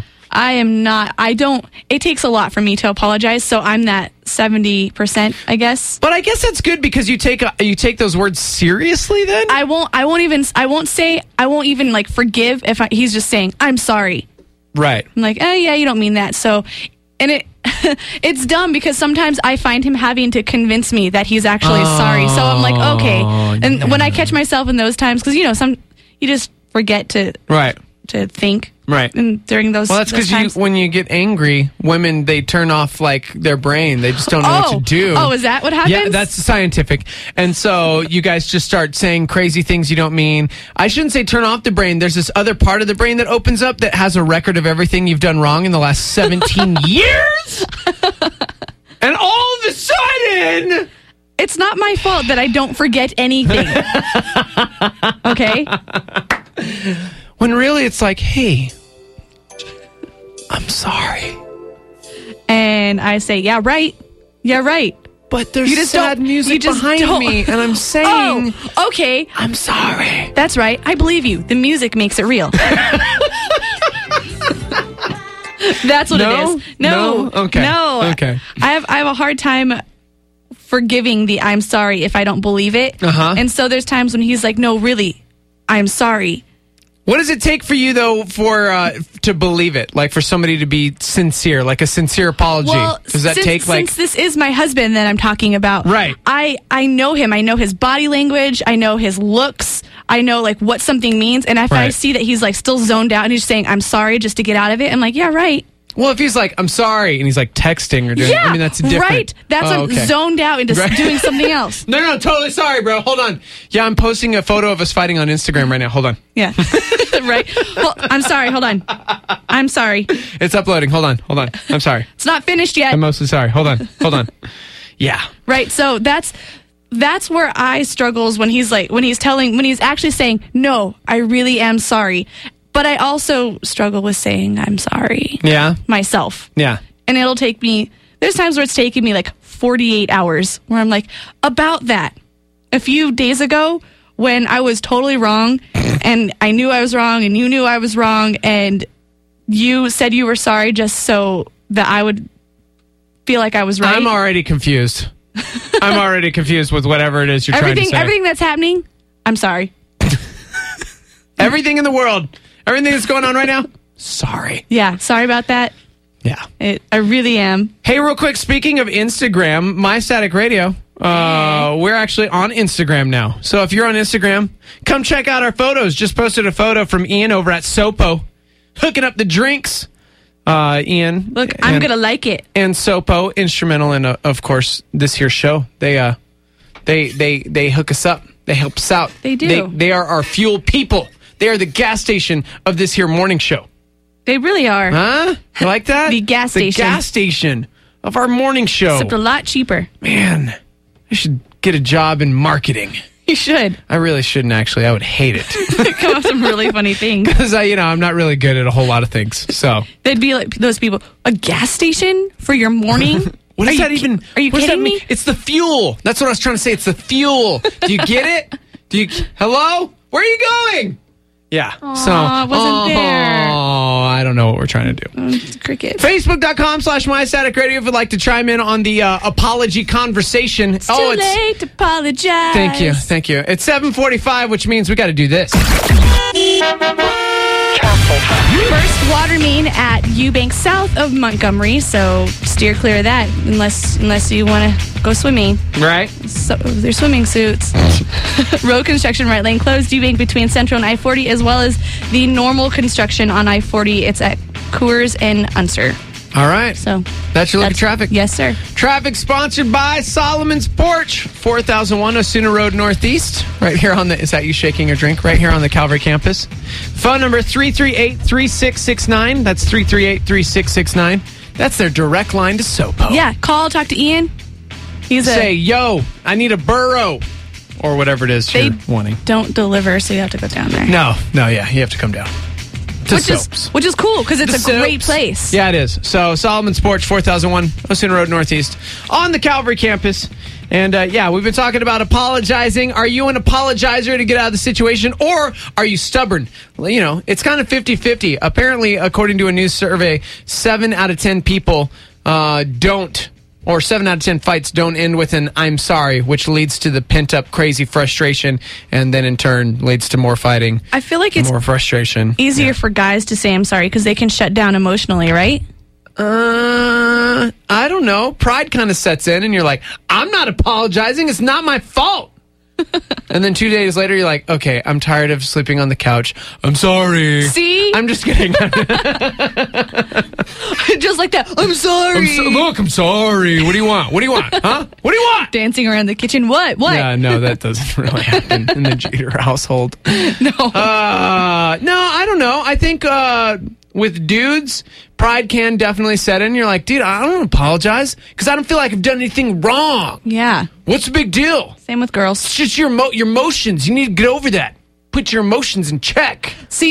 It takes a lot for me to apologize, so I'm that 70%, I guess. But I guess that's good because you take those words seriously then? I won't even like forgive if he's just saying, I'm sorry. Right. I'm like, yeah, you don't mean that. So, and it's dumb because sometimes I find him having to convince me that he's actually sorry. So I'm like, okay. And when I catch myself in those times, because, you just forget to think. Right. And during those Well, that's because when you get angry, women, they turn off like their brain. They just don't know what to do. Oh, is that what happens? Yeah, that's scientific. And so you guys just start saying crazy things you don't mean. I shouldn't say turn off the brain. There's this other part of the brain that opens up that has a record of everything you've done wrong in the last 17 years. And all of a sudden... It's not my fault that I don't forget anything. Okay? When really it's like, hey, I'm sorry. And I say, yeah, right. Yeah, right. But there's sad music behind me, and I'm saying, oh, okay. I'm sorry. That's right. I believe you. The music makes it real. That's what it is. No. Okay. No. Okay. I have a hard time forgiving the I'm sorry if I don't believe it. Uh-huh. And so there's times when he's like, no, really, I'm sorry. What does it take for you, though, to believe it? Like, for somebody to be sincere, like a sincere apology? Well, does that take, like... Since this is my husband that I'm talking about, right. I know him. I know his body language. I know his looks. I know, like, what something means. And if I see that he's, like, still zoned out and he's saying, I'm sorry, just to get out of it, I'm like, yeah, right. Well, if he's like, I'm sorry, and he's like texting or doing, yeah, I mean, that's different. Right. That's zoned out into doing something else. No, totally sorry, bro. Hold on. Yeah, I'm posting a photo of us fighting on Instagram right now. Hold on. Yeah. Right. Well, I'm sorry. Hold on. I'm sorry. It's uploading. Hold on. I'm sorry. It's not finished yet. I'm mostly sorry. Hold on. Yeah. Right. So that's where I struggles when he's actually saying, no, I really am sorry. But I also struggle with saying I'm sorry. Yeah. Myself. Yeah. And there's times where it's taking me like 48 hours where I'm like, about that. A few days ago when I was totally wrong and I knew I was wrong and you knew I was wrong and you said you were sorry just so that I would feel like I was right. I'm already confused. I'm already confused with whatever it is you're trying to say. Everything that's happening, I'm sorry. Everything in the world, everything that's going on right now, sorry. Yeah, sorry about that. Yeah. I really am. Hey, real quick, speaking of Instagram, My Static Radio, we're actually on Instagram now. So if you're on Instagram, come check out our photos. Just posted a photo from Ian over at Sopo, hooking up the drinks. Ian. Look, I'm going to like it. And Sopo, instrumental in, of course, this here show. They hook us up. They help us out. They do. They are our fuel people. They are the gas station of this here morning show. They really are. Huh? You like that? The gas station. The gas station of our morning show. Except a lot cheaper. Man, I should get a job in marketing. You should. I really shouldn't, actually. I would hate it. Come up with some really funny things. Because I'm not really good at a whole lot of things. So they'd be like those people. A gas station for your morning? What is that even? Are you kidding me? It's the fuel. That's what I was trying to say. It's the fuel. Do you get it? Hello? Where are you going? Yeah. Aww, I wasn't there. Oh, I don't know what we're trying to do. Cricket. Facebook.com/MyStaticRadio if you'd like to chime in on the apology conversation. It's too late to apologize. Thank you. It's 7:45, which means we got to do this. First water main at Eubank south of Montgomery, so steer clear of that unless you want to go swimming. Right. So they're swimming suits. Road construction right lane closed. Eubank between Central and I-40, as well as the normal construction on I-40. It's at Coors and Unser. All right. So that's your look at traffic. Yes, sir. Traffic sponsored by Solomon's Porch, 4001 Osuna Road Northeast. Right here on the, is that you shaking your drink? Right here on the Calvary campus. Phone number 338-3669. That's 338-3669. That's their direct line to Sopo. Yeah, talk to Ian. Say, yo, I need a burro. Or whatever it is you're wanting. Don't deliver, so you have to go down there. No, yeah, you have to come down. Which is cool because it's a great place. Yeah, it is. So Solomon's Porch, 4001 Osuna Road Northeast on the Calvary campus. And we've been talking about apologizing. Are you an apologizer to get out of the situation, or are you stubborn? Well, it's kind of 50-50. Apparently, according to a new survey, 7 out of 10 people don't, or 7 out of 10 fights don't end with an I'm sorry, which leads to the pent-up crazy frustration, and then in turn leads to more fighting. I feel like it's more frustration. Easier for guys to say I'm sorry because they can shut down emotionally, right? I don't know. Pride kind of sets in, and you're like, I'm not apologizing. It's not my fault. And then 2 days later, you're like, okay, I'm tired of sleeping on the couch. I'm sorry. See? I'm just kidding. Just like that. I'm sorry. I'm sorry. What do you want? Huh? What do you want? Dancing around the kitchen. What? Yeah, no, that doesn't really happen in the Jeter household. No. No, I don't know. I think with dudes, pride can definitely set in. You're like, dude, I don't apologize because I don't feel like I've done anything wrong. Yeah. What's the big deal? Same with girls. It's just your emotions. You need to get over that. Put your emotions in check.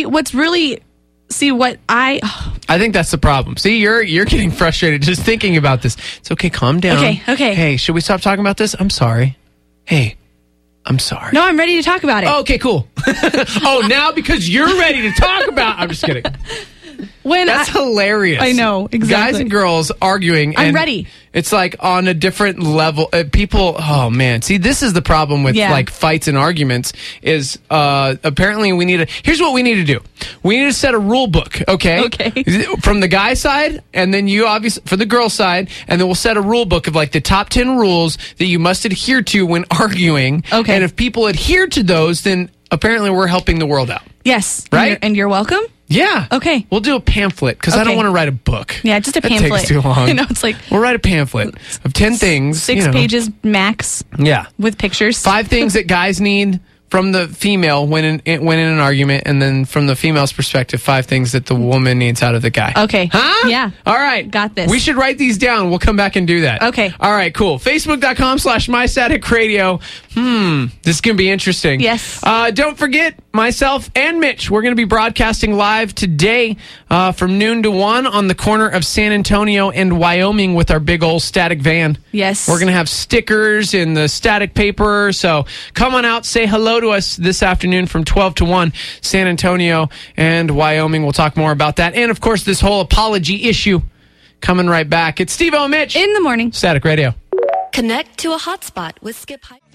I think that's the problem. See, you're getting frustrated just thinking about this. It's okay. Calm down. Okay. Hey, should we stop talking about this? I'm sorry. Hey, I'm sorry. No, I'm ready to talk about it. Oh, okay, cool. Oh, now because you're ready to talk about... I'm just kidding. That's hilarious. I know, exactly. Guys and girls arguing. I'm ready. It's like on a different level. People, oh man. See, this is the problem with like fights and arguments is apparently here's what we need to do. We need to set a rule book, okay? Okay. From the guy side, and then you obviously, for the girl side, and then we'll set a rule book of like the top 10 rules that you must adhere to when arguing. Okay. And if people adhere to those, then apparently we're helping the world out. Yes. Right? And you're welcome? Yeah. Okay. We'll do a pamphlet because I don't want to write a book. Yeah, just a pamphlet. That takes too long. It's like... We'll write a pamphlet of 10 things. 6 pages max. Yeah. With pictures. 5 things that guys need. from the female when in an argument, and then from the female's perspective, 5 things that the woman needs out of the guy. Okay. Huh? Yeah. All right. Got this. We should write these down. We'll come back and do that. Okay. All right, cool. Facebook.com/MyStaticRadio. This is going to be interesting. Yes. Don't forget, myself and Mitch, we're going to be broadcasting live today from noon to 1 on the corner of San Antonio and Wyoming with our big old static van. Yes. We're going to have stickers in the static paper. So come on out, say hello to us this afternoon from 12 to 1, San Antonio and Wyoming. We'll talk more about that. And, of course, this whole apology issue coming right back. It's Steve-O and Mitch. In the morning. Static Radio. Connect to a hotspot with Skip Hyper.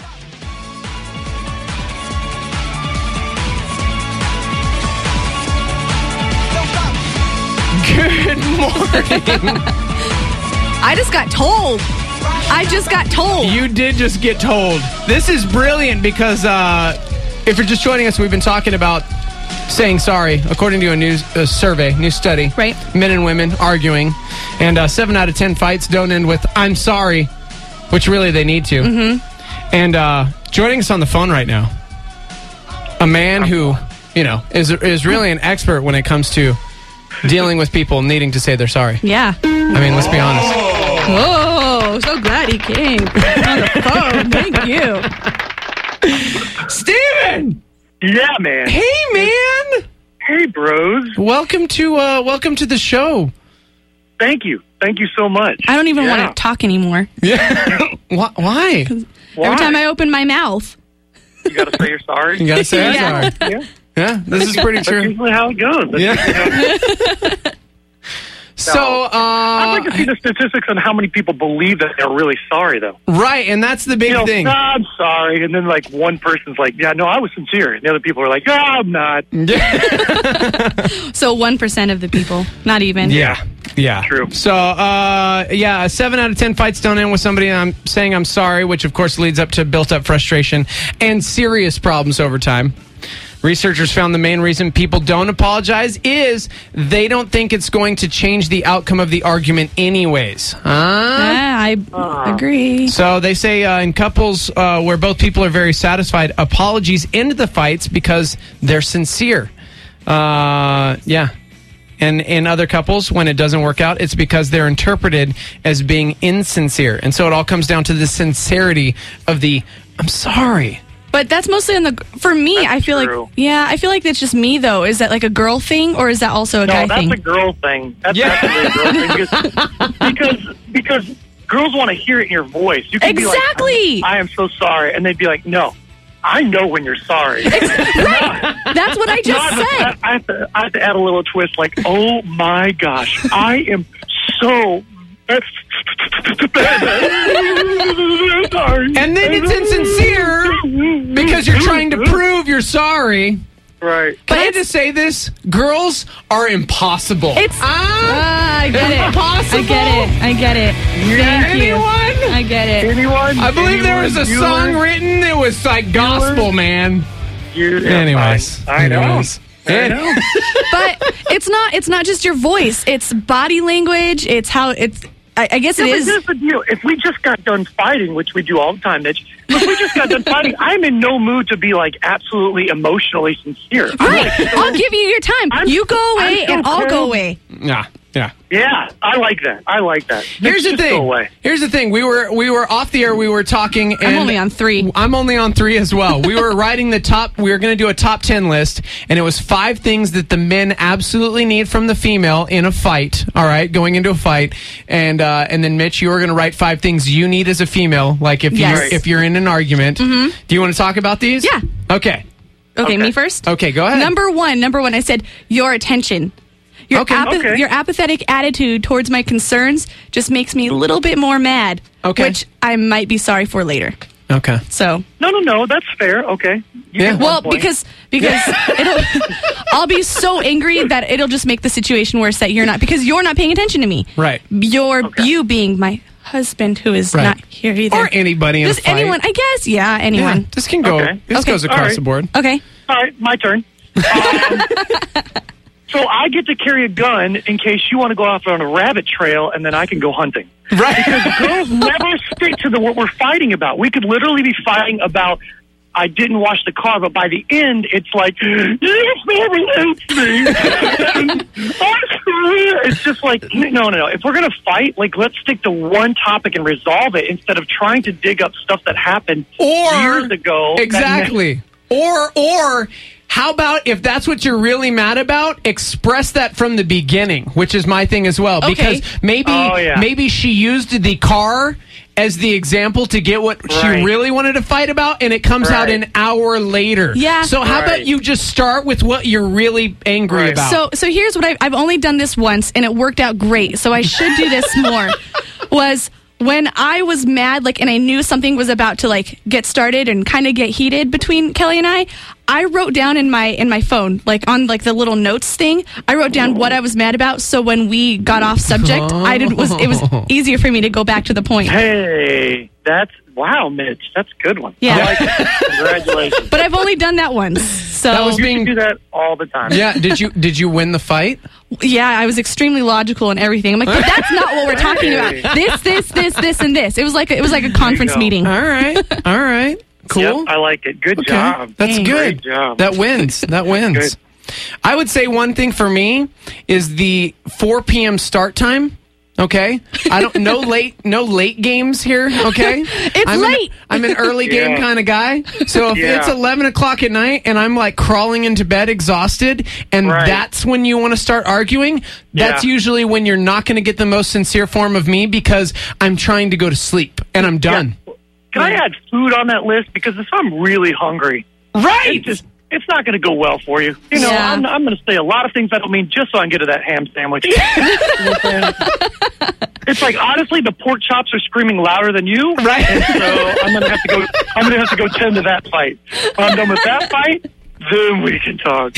Good morning. I just got told. You did just get told. This is brilliant because if you're just joining us, we've been talking about saying sorry, according to a new study. Right. Men and women arguing. And 7 out of 10 fights don't end with, I'm sorry, which really they need to. Mm-hmm. And joining us on the phone right now, a man who, is really an expert when it comes to dealing with people needing to say they're sorry. Yeah. I mean, let's be honest. Oh, so glad he came on the phone. Thank you. Steven! Yeah, man. Hey, man! Hey, bros. Welcome to the show. Thank you. Thank you so much. I don't even want to talk anymore. Yeah. Why? Every time I open my mouth. You got to say you're sorry? You got to say you're Yeah. sorry. Yeah. Yeah, this is pretty That's true. usually how it goes. So, I'd like to see the statistics on how many people believe that they're really sorry, though. Right, and that's the big thing. "Nah, I'm sorry. And then, one person's like, yeah, no, I was sincere. And the other people are like, I'm not. So 1% of the people, not even. Yeah. True. So, 7 out of 10 fights don't end with somebody saying I'm sorry, which, of course, leads up to built-up frustration and serious problems over time. Researchers found the main reason people don't apologize is they don't think it's going to change the outcome of the argument anyways. Yeah, I agree. So they say in couples where both people are very satisfied, apologies end the fights because they're sincere. And in other couples, when it doesn't work out, it's because they're interpreted as being insincere. And so it all comes down to the sincerity of the, I'm sorry. But that's mostly for me, That's I feel true. I feel like that's just me, though. Is that like a girl thing, or is that also a guy thing? No, that's a girl thing. That's definitely a girl thing. Because girls want to hear it in your voice. You can Exactly. be like, I am so sorry. And they'd be like, no, I know when you're sorry. Right. That's what I just said. I have to add a little twist, like, oh my gosh, I am so sorry. And then it's insincere because you're trying to prove you're sorry. Right. Can I just say this? Girls are impossible. I get it. Impossible. I get it. Thank you. Anyone? I get it. Anyone? I believe there was a song Bueller? written. It was like gospel, man. Anyways. I know. Anyways. I know. But it's not just your voice. It's body language. It's how it's. I guess it But is. here's the deal. If we just got done fighting, which we do all the time, Mitch, if we just got done fighting, I'm in no mood to be absolutely emotionally sincere. Right. I'll give you your time. You go away I'm so and I'll cold. go away. Yeah. Yeah, I like that. Here's the Just thing. Go away. Here's the thing. We were off the air. We were talking. And I'm only on 3. I'm only on 3 as well. We were writing the top. We were going to do a top 10 list, and it was 5 things that the men absolutely need from the female in a fight. All right, going into a fight, and then Mitch, you were going to write 5 things you need as a female, like if you're in an argument. Mm-hmm. Do you want to talk about these? Yeah. Okay, me first. Okay, go ahead. Number one. I said your attention. Your apathetic attitude towards my concerns just makes me a little bit more mad. Okay. Which I might be sorry for later. Okay. So. No, that's fair. Okay. Well, because I'll be so angry that it'll just make the situation worse that you're not paying attention to me. Right. You being my husband who is not here either. Or anybody in a just fight. anyone, I guess. Yeah, anyone. Yeah, this can go. Okay. This goes across the board. Okay. All right, my turn. So I get to carry a gun in case you want to go off on a rabbit trail, and then I can go hunting. Right. Because girls never stick to what we're fighting about. We could literally be fighting about, I didn't wash the car, but by the end, it's like, yes, Mary hates me. It's just like, no. If we're going to fight, like, let's stick to one topic and resolve it instead of trying to dig up stuff that happened years ago. Exactly. Or how about if that's what you're really mad about, express that from the beginning, which is my thing as well. Okay. Because maybe she used the car as the example to get what she really wanted to fight about, and it comes out an hour later. Yeah. So how about you just start with what you're really angry about? So here's what I've only done this once, and it worked out great. So I should do this more. Was when I was mad, like, and I knew something was about to, like, get started and kind of get heated between Kelly and I wrote down in my phone, like, on, like, the little notes thing, I wrote down what I was mad about, so when we got off subject, it was easier for me to go back to the point. Hey, wow, Mitch, that's a good one. Yeah. I like that. Congratulations. But I've only done that once, so... You should do that all the time. Yeah, did you win the fight? Yeah, I was extremely logical and everything. I'm like, but that's not what we're talking about. This, and this. It was like a conference meeting. All right. Cool. Yep, I like it. Good job. That's good. Great job. That wins. Good. I would say one thing for me is the 4 p.m. start time. Okay, no late games here. Okay, it's late. I'm an early game kind of guy. So if it's 11 o'clock at night and I'm like crawling into bed exhausted, and that's when you want to start arguing, that's usually when you're not going to get the most sincere form of me, because I'm trying to go to sleep and I'm done. Yeah. Can I add food on that list? Because if I'm really hungry, it's not going to go well for you. You know, I'm going to say a lot of things I don't mean just so I can get to that ham sandwich. It's like, honestly, the pork chops are screaming louder than you, right? And so I'm going to have to go tend to that fight. When I'm done with that fight, then we can talk.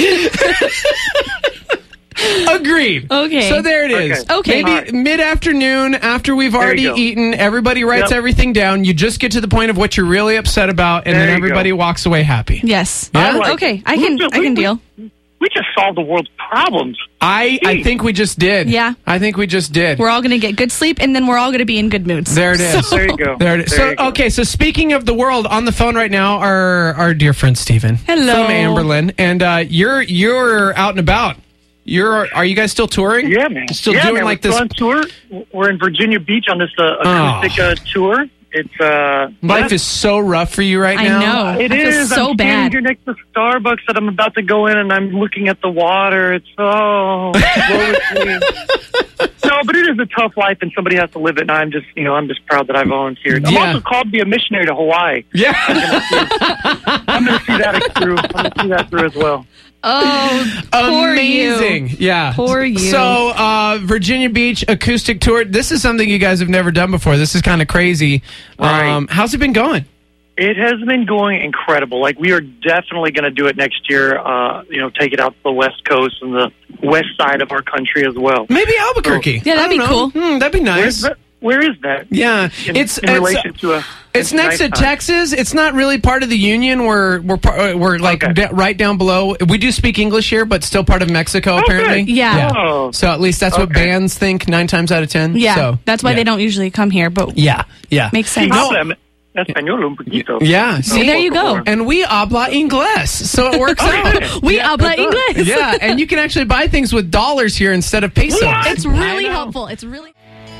Agreed. Okay. So there it is. Okay. Maybe mid-afternoon, after we've already eaten, everybody writes everything down. You just get to the point of what you're really upset about, and then everybody walks away happy. Yes. Yeah? Okay. I can deal. We just solved the world's problems. I think we just did. Yeah. I think we just did. We're all going to get good sleep, and then we're all going to be in good moods. There it is. There you go. There it is. So speaking of the world, on the phone right now are our dear friend Stephen. Hello. From Amberlin. And you're out and about. Are you guys still touring? Yeah, man. Still doing like this? We're on tour. We're in Virginia Beach on this acoustic tour. It's life is so rough for you right now. I know. It is so I'm bad. Here next to Starbucks that I'm about to go in, and I'm looking at the water. It's woe is me. No, but it is a tough life, and somebody has to live it. And I'm just proud that I volunteered. I'm also called to be a missionary to Hawaii. Yeah, I'm going to see that through. I'm going to see that through as well. Oh, amazing! Poor you. Yeah, poor you. So, Virginia Beach acoustic tour. This is something you guys have never done before. This is kind of crazy. Right. How's it been going? It has been going incredible. Like, we are definitely going to do it next year. Take it out to the West Coast and the west side of our country as well. Maybe Albuquerque. Yeah, that'd be cool. That'd be nice. Where is that? Yeah, in relation to it's next to Texas. It's not really part of the Union. We're like right down below. We do speak English here, but still part of Mexico apparently. Good. Yeah. Oh. So at least that's what bands think 9 times out of 10. Yeah, so, that's why they don't usually come here. But yeah, makes sense. Español un poquito. Yeah, see, there you go. And we habla inglés, so it works out. We habla inglés. Yeah, and you can actually buy things with dollars here instead of pesos. It's really helpful. It's really.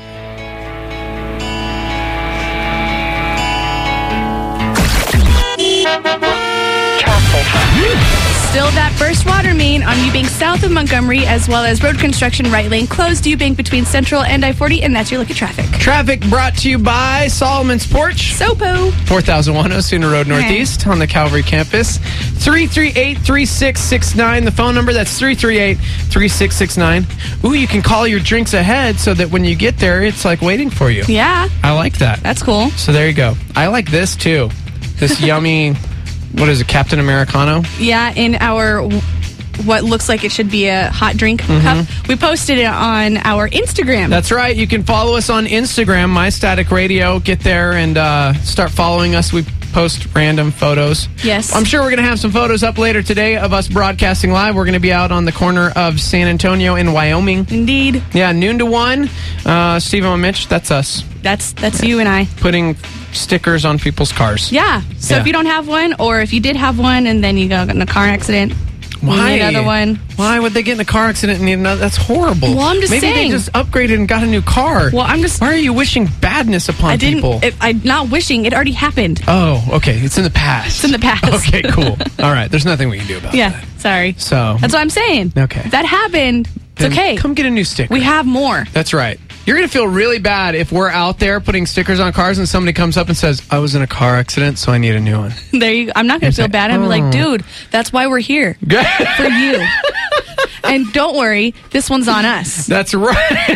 Still that burst water main on Eubank south of Montgomery, as well as road construction right lane closed Eubank between Central and I-40, and that's your look at traffic. Traffic brought to you by Solomon's Porch. Sopo. 4010 Sooner Road Northeast on the Calvary campus. 338-3669. The phone number, that's 338-3669. Ooh, you can call your drinks ahead so that when you get there, it's like waiting for you. Yeah. I like that. That's cool. So there you go. I like this too. This yummy... What is it, Captain Americano? Yeah, in our what looks like it should be a hot drink cup. We posted it on our Instagram. That's right. You can follow us on Instagram, My Static Radio. Get there and start following us. We post random photos. Yes. I'm sure we're going to have some photos up later today of us broadcasting live. We're going to be out on the corner of San Antonio and Wyoming. Indeed. Yeah, noon to 1. Steve and Mitch, that's us. That's you and I. Putting stickers on people's cars. Yeah. So if you don't have one, or if you did have one and then you got in a car accident, Why? you need another one. Why would they get in a car accident and need another? That's horrible. Well, I'm just Maybe saying. they just upgraded and got a new car. Well, I'm just. Why are you wishing badness upon people? I'm not wishing. It already happened. Oh, okay. It's in the past. It's in the past. Okay, cool. All right. There's nothing we can do about Yeah. that. Sorry. So That's what I'm saying. Okay. That happened. It's then okay. Come get a new sticker. We have more. That's right. You're going to feel really bad if we're out there putting stickers on cars and somebody comes up and says, I was in a car accident, so I need a new one. There you go. I'm not going to feel bad. I'm like, dude, that's why we're here. For you. And don't worry, this one's on us. That's right.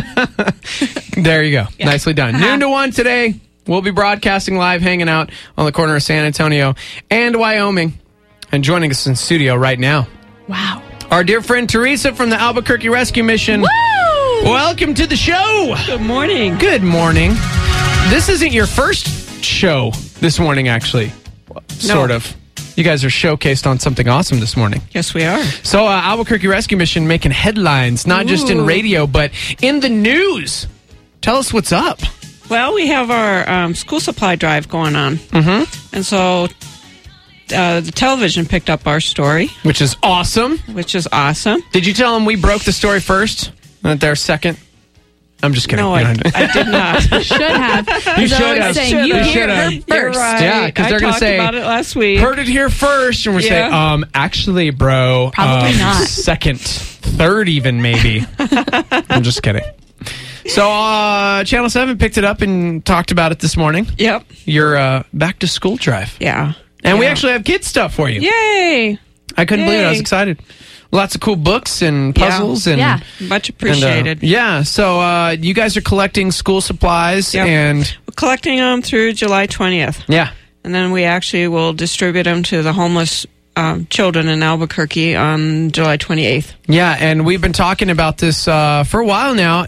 There you go. Yeah. Nicely done. Noon to 1 today. We'll be broadcasting live, hanging out on the corner of San Antonio and Wyoming. And joining us in studio right now. Wow. Our dear friend Teresa from the Albuquerque Rescue Mission. Woo! Welcome to the show. Good morning. Good morning. This isn't your first show this morning, actually. Sort of. You guys are showcased on something awesome this morning. Yes, we are. So, Albuquerque Rescue Mission making headlines, not just in radio, but in the news. Tell us what's up. Well, we have our school supply drive going on. Mm-hmm. And so the television picked up our story. Which is awesome. Did you tell them we broke the story first? That they're second? I'm just kidding. No, I did not. You should have. You should have. Saying, you heard her first. You're right. Yeah, because they're going to say, about it last week. Heard it here first. And we're saying, actually, bro. Probably not. Second, third even, maybe. I'm just kidding. So, Channel 7 picked it up and talked about it this morning. Yep. Your back to school drive. Yeah. And we actually have kids stuff for you. Yay. I couldn't believe it. I was excited. Lots of cool books and puzzles. And much appreciated. So you guys are collecting school supplies. And we're collecting them through July 20th. Yeah. And then we actually will distribute them to the homeless children in Albuquerque on July 28th. Yeah, and we've been talking about this for a while now.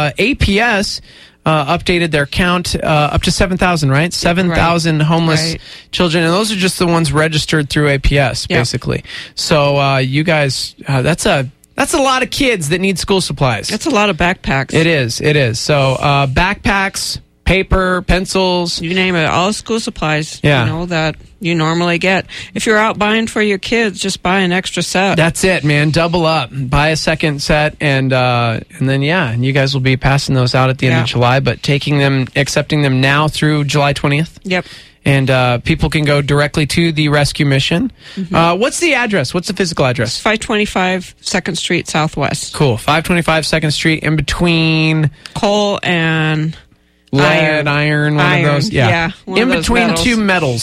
APS updated their count up to 7,000, right? 7,000 homeless children, and those are just the ones registered through APS, basically. So you guys, that's a lot of kids that need school supplies. That's a lot of backpacks. It is. So backpacks, paper, pencils. You name it, all school supplies, that you normally get. If you're out buying for your kids, just buy an extra set. That's it, man. Double up. Buy a second set, and then, and you guys will be passing those out at the end of July, but accepting them now through July 20th. Yep. And people can go directly to the rescue mission. Mm-hmm. What's the address? What's the physical address? 525 2nd Street Southwest. Cool. 525 2nd Street, in between coal and iron, one of those. Yeah. In between metals. two metals.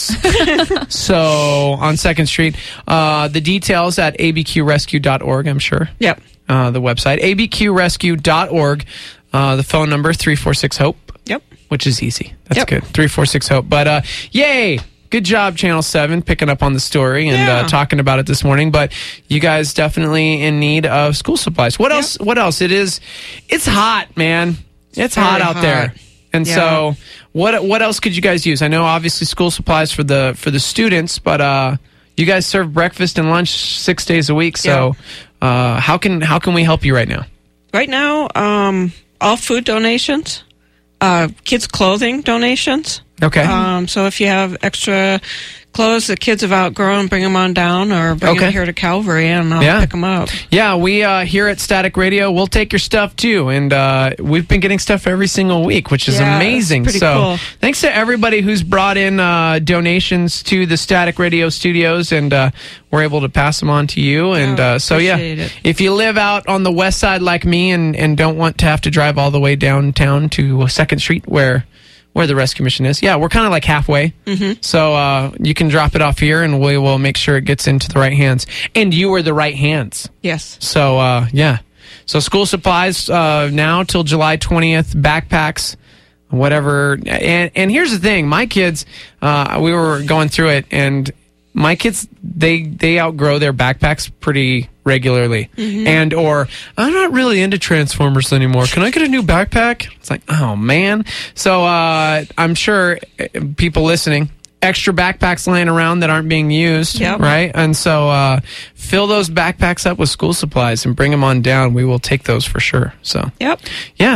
So on 2nd Street. The details at abqrescue.org, I'm sure. Yep. The website, abqrescue.org. The phone number, 346-HOPE. Yep. Which is easy. That's good. 346-HOPE. But yay! Good job, Channel 7, picking up on the story and talking about it this morning. But you guys definitely in need of school supplies. What else? What else? It's hot, man. It's hot out there. And so, what else could you guys use? I know, obviously, school supplies for the students, but you guys serve breakfast and lunch 6 days a week. So, how can we help you right now? Right now, all food donations, kids' clothing donations. Okay. So if you have extra clothes that kids have outgrown, bring them on down or bring them here to Calvary and I'll pick them up. Yeah, we here at Static Radio, we'll take your stuff too. And we've been getting stuff every single week, which is amazing. It's pretty cool. Thanks to everybody who's brought in donations to the Static Radio studios, and we're able to pass them on to you. And if you live out on the west side like me and don't want to have to drive all the way downtown to 2nd Street where the rescue mission is. Yeah, we're kind of like halfway. Mm-hmm. So you can drop it off here, and we will make sure it gets into the right hands. And you are the right hands. Yes. So, So school supplies now till July 20th, backpacks, whatever. And here's the thing. My kids, we were going through it, and my kids, they outgrow their backpacks pretty regularly. Mm-hmm. And or I'm not really into Transformers anymore. Can I get a new backpack? It's like, oh man. So I'm sure people listening, extra backpacks laying around that aren't being used, right? And so fill those backpacks up with school supplies and bring them on down. We will take those for sure. So yeah.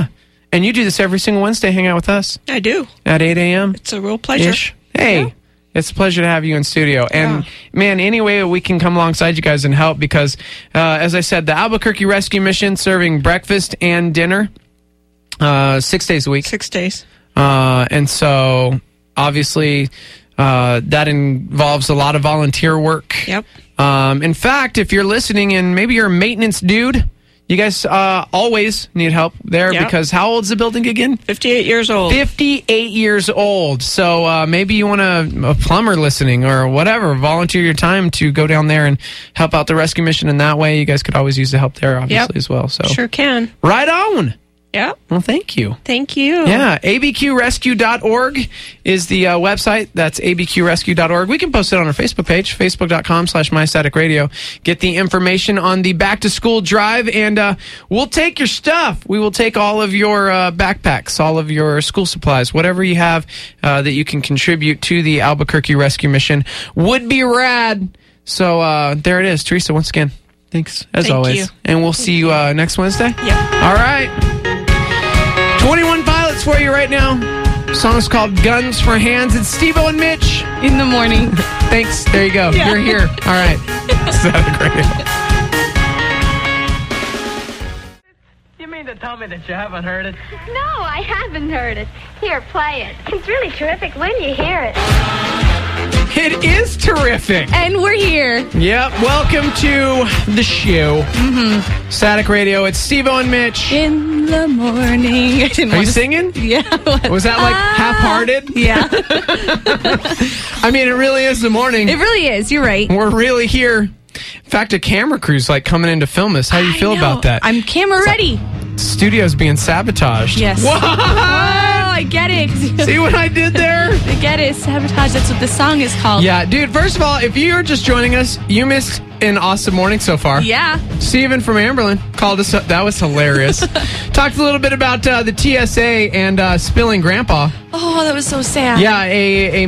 And you do this every single Wednesday, hang out with us. I do. At 8 a.m. It's a real pleasure. Ish. Hey. Yeah. It's a pleasure to have you in studio. And, man, any way we can come alongside you guys and help because, as I said, the Albuquerque Rescue Mission serving breakfast and dinner 6 days a week. 6 days. And so, obviously, that involves a lot of volunteer work. Yep. In fact, if you're listening and maybe you're a maintenance dude, you guys always need help there because how old is the building again? 58 years old. 58 years old. So maybe you want a plumber listening or whatever. Volunteer your time to go down there and help out the rescue mission in that way. You guys could always use the help there, obviously, as well. So sure can. Right on. Yeah. Well, thank you. Thank you. Yeah. abqrescue.org is the website. That's abqrescue.org. We can post it on our Facebook page, facebook.com/mystaticradio. Get the information on the back to school drive, and we'll take your stuff. We will take all of your backpacks, all of your school supplies, whatever you have that you can contribute to the Albuquerque Rescue Mission would be rad. So there it is. Teresa, once again, thanks as always. You. And we'll see you next Wednesday. Yep. All right. 21 Pilots for you right now. The song's called Guns for Hands. It's Steve-O and Mitch. In the morning. Thanks. There you go. Yeah. You're here. All right. Static Radio. You mean to tell me that you haven't heard it? No, I haven't heard it. Here, play it. It's really terrific when you hear it. It is terrific. And we're here. Yep. Welcome to the show. Mm-hmm. Static Radio. It's Steve-O and Mitch. In the morning. Are you singing? Yeah. Was that like half-hearted? Yeah. I mean, it really is the morning. It really is. You're right. We're really here. In fact, a camera crew's like coming in to film us. How do you feel about that? I'm camera ready. Studio's being sabotaged. Yes. What? I get it. See what I did there? I get it. Sabotage. That's what the song is called. Yeah, dude, first of all, if you're just joining us, you missed an awesome morning so far. Yeah. Steven from Amberlin called us up. That was hilarious. Talked a little bit about the TSA and spilling Grandpa. Oh, that was so sad. Yeah, a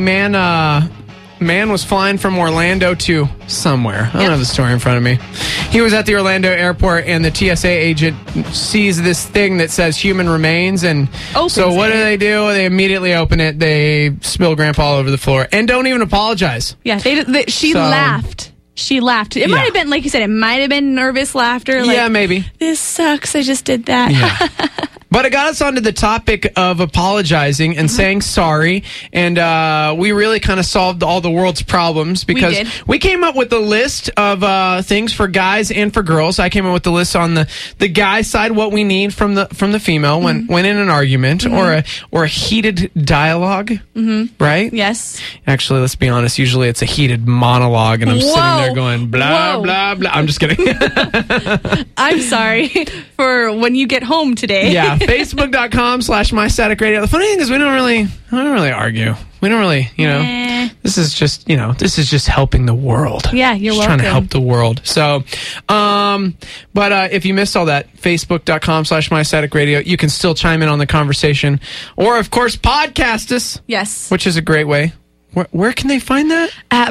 man was flying from Orlando to somewhere. I don't have the story in front of me. He was at the Orlando airport, and the TSA agent sees this thing that says human remains, and so what do? They immediately open it. They spill Grandpa all over the floor, and don't even apologize. Yeah, she laughed. She laughed. It might have been, like you said, it might have been nervous laughter. Like, yeah, maybe. This sucks. I just did that. Yeah. But it got us onto the topic of apologizing and saying sorry, and we really kind of solved all the world's problems because we came up with a list of things for guys and for girls. I came up with the list on the guy side, what we need from the female when in an argument or a heated dialogue, right? Yes. Actually, let's be honest. Usually, it's a heated monologue, and I'm sitting there going blah blah blah. I'm just kidding. I'm sorry for when you get home today. Yeah. Facebook.com/mystaticradio. The funny thing is we don't really argue. We don't really, this is just helping the world. Yeah, you're just welcome. Trying to help the world. So, but if you missed all that, Facebook.com/mystaticradio, you can still chime in on the conversation. Or, of course, podcast us. Yes. Which is a great way. Where can they find that? At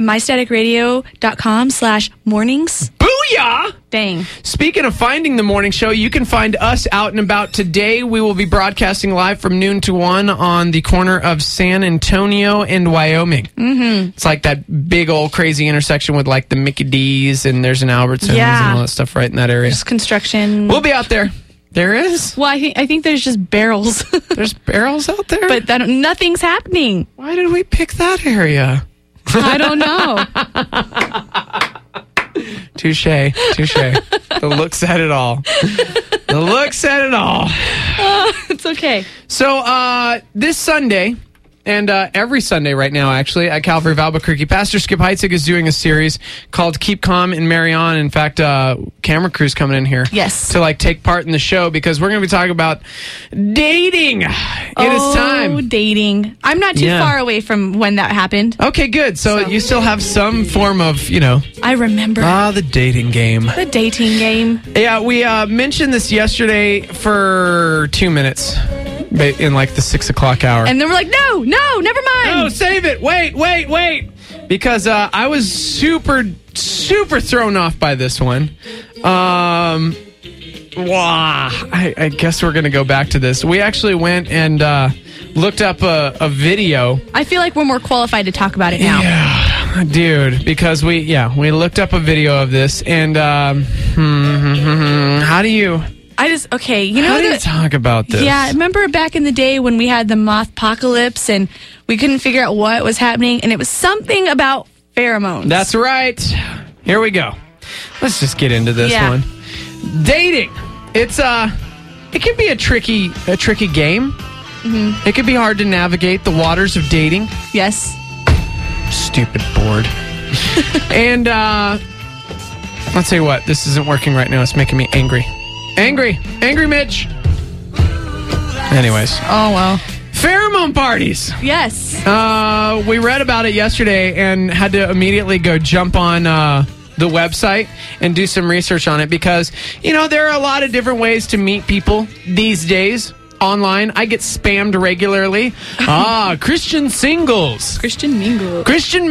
mystaticradio.com/mornings. Booyah! Dang. Speaking of finding the morning show, you can find us out and about today. We will be broadcasting live from noon to 1 on the corner of San Antonio and Wyoming. Mm-hmm. It's like that big old crazy intersection with like the Mickey D's and there's an Albertsons and all that stuff right in that area. There's construction. We'll be out there. There is? Well, I think there's just barrels. There's barrels out there? But nothing's happening. Why did we pick that area? I don't know. Touche. The look said it all. It's okay. So, this Sunday, and every Sunday right now, actually, at Calvary of Albuquerque, Pastor Skip Heitzig is doing a series called Keep Calm and Marry On. In fact, camera crew's coming in here. Yes. To, take part in the show because we're going to be talking about dating. It is time. Dating. I'm not too far away from when that happened. Okay, good. So you still have some form of, I remember. the dating game. The dating game. Yeah, we mentioned this yesterday for 2 minutes. In the 6 o'clock hour. And then we're like, no, never mind. No, save it. Wait. Because I was super, super thrown off by this one. I guess we're going to go back to this. We actually went and looked up a video. I feel like we're more qualified to talk about it now. Yeah, dude, because we looked up a video of this, and how do you... okay, how do you talk about this? Yeah, remember back in the day when we had the moth apocalypse and we couldn't figure out what was happening, and it was something about pheromones. That's right. Here we go. Let's just get into this one. Dating. It can be a tricky game. Mm-hmm. It can be hard to navigate the waters of dating. Yes. Stupid board. And I'll tell you what, this isn't working right now. It's making me angry. Angry Mitch. Anyways. Oh, well. Pheromone parties. Yes. We read about it yesterday and had to immediately go jump on the website and do some research on it because, there are a lot of different ways to meet people these days online. I get spammed regularly. Christian singles. Christian Mingle.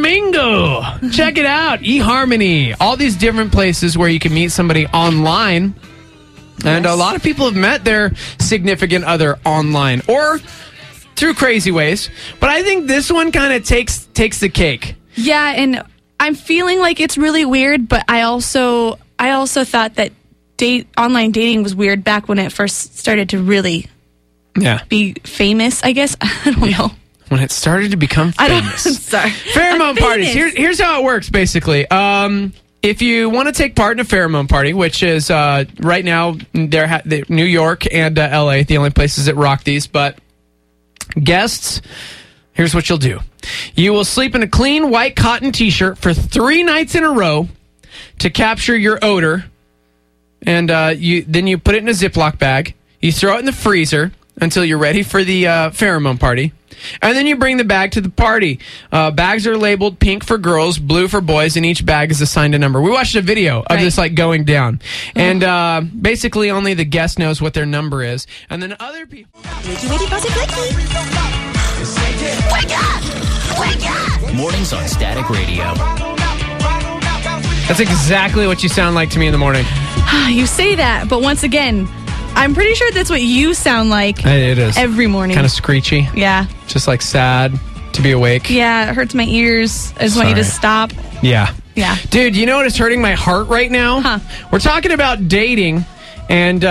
Check it out. eHarmony. All these different places where you can meet somebody online. And a lot of people have met their significant other online or through crazy ways. But I think this one kind of takes the cake. Yeah, and I'm feeling like it's really weird, but I also thought that online dating was weird back when it first started to really be famous, I guess. I don't know. When it started to become famous. Sorry. Pheromone parties. Here's how it works, basically. If you want to take part in a pheromone party, which is right now New York and LA, the only places that rock these, but guests, here's what you'll do. You will sleep in a clean white cotton t-shirt for 3 nights in a row to capture your odor, and then you put it in a Ziploc bag. You throw it in the freezer until you're ready for the pheromone party. And then you bring the bag to the party. Bags are labeled pink for girls, blue for boys, and each bag is assigned a number. We watched a video of this going down. And basically only the guest knows what their number is. And then other people... Wake up! Wake up! Mornings on Static Radio. That's exactly what you sound like to me in the morning. You say that, but once again... I'm pretty sure that's what you sound like. It is. Every morning. Kind of screechy. Yeah. Just like sad to be awake. Yeah, it hurts my ears. I just want you to stop. Yeah. Yeah. Dude, you know what is hurting my heart right now? Huh. We're talking about dating and,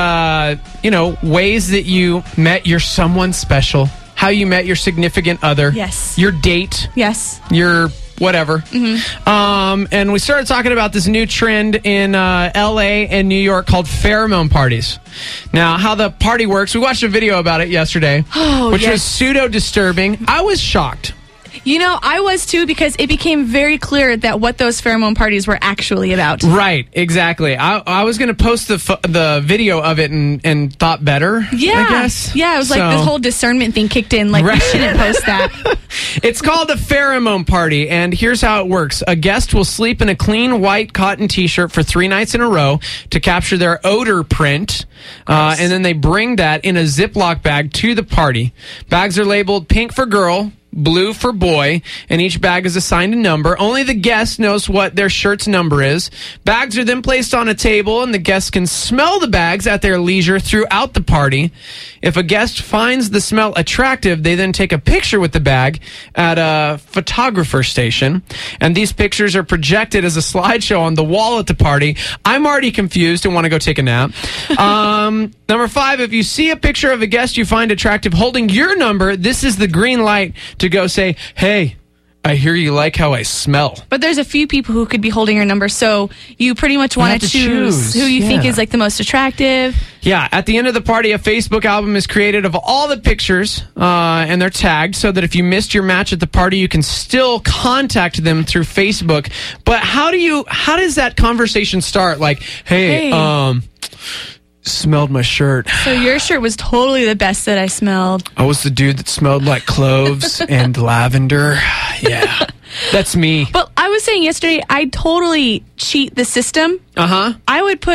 ways that you met your someone special. How you met your significant other. Yes. Your date. Yes. Your... whatever. Mm-hmm. And we started talking about this new trend in LA and New York called pheromone parties. Now, how the party works, we watched a video about it yesterday, which was pseudo-disturbing. I was shocked. I was too, because it became very clear that what those pheromone parties were actually about. Right, exactly. I was going to post the video of it and thought better, I guess. Yeah, it was like this whole discernment thing kicked in. Like, we shouldn't post that. It's called a pheromone party, and here's how it works. A guest will sleep in a clean white cotton t-shirt for 3 nights in a row to capture their odor print, and then they bring that in a Ziploc bag to the party. Bags are labeled pink for girl, blue for boy, and each bag is assigned a number. Only the guest knows what their shirt's number is. Bags are then placed on a table, and the guests can smell the bags at their leisure throughout the party. If a guest finds the smell attractive, they then take a picture with the bag at a photographer station, and these pictures are projected as a slideshow on the wall at the party. I'm already confused and want to go take a nap. Number 5, if you see a picture of a guest you find attractive holding your number, this is the green light to go say, hey, I hear you like how I smell. But there's a few people who could be holding your number, so you pretty much want to choose who you think is like the most attractive. Yeah, at the end of the party, a Facebook album is created of all the pictures, and they're tagged so that if you missed your match at the party, you can still contact them through Facebook. But how does that conversation start? Like, hey. Smelled my shirt. So your shirt was totally the best that I smelled. I was the dude that smelled like cloves and lavender. Yeah, that's me. But I was saying yesterday, I totally cheat the system. Uh-huh. I would put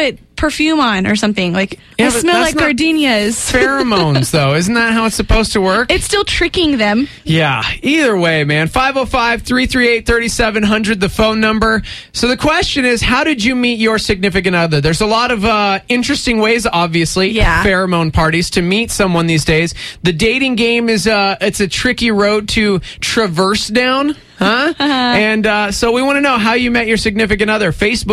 perfume on or something. Like, Yeah, I but smell that's like not gardenias. Pheromones, though. Isn't that how it's supposed to work? It's still tricking them. Yeah, either way, man. 505-338-3700, the phone number. So the question is, how did you meet your significant other? There's a lot of interesting ways, obviously, pheromone parties to meet someone these days. The dating game is it's a tricky road to traverse down. Huh? And so we want to know how you met your significant other.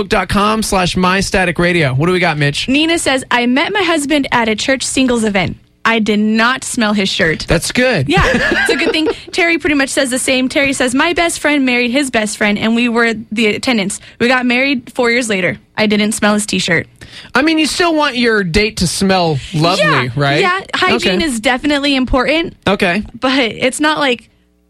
Facebook.com/MyStaticRadio. What do we got, Mitch? Nina says, I met my husband at a church singles event. I did not smell his shirt. That's good. Yeah, it's a good thing. Terry pretty much says the same. Terry says, my best friend married his best friend, and we were the attendants. We got married 4 years later. I didn't smell his T-shirt. I mean, you still want your date to smell lovely, right? Yeah, hygiene is definitely important. Okay. But it's not like,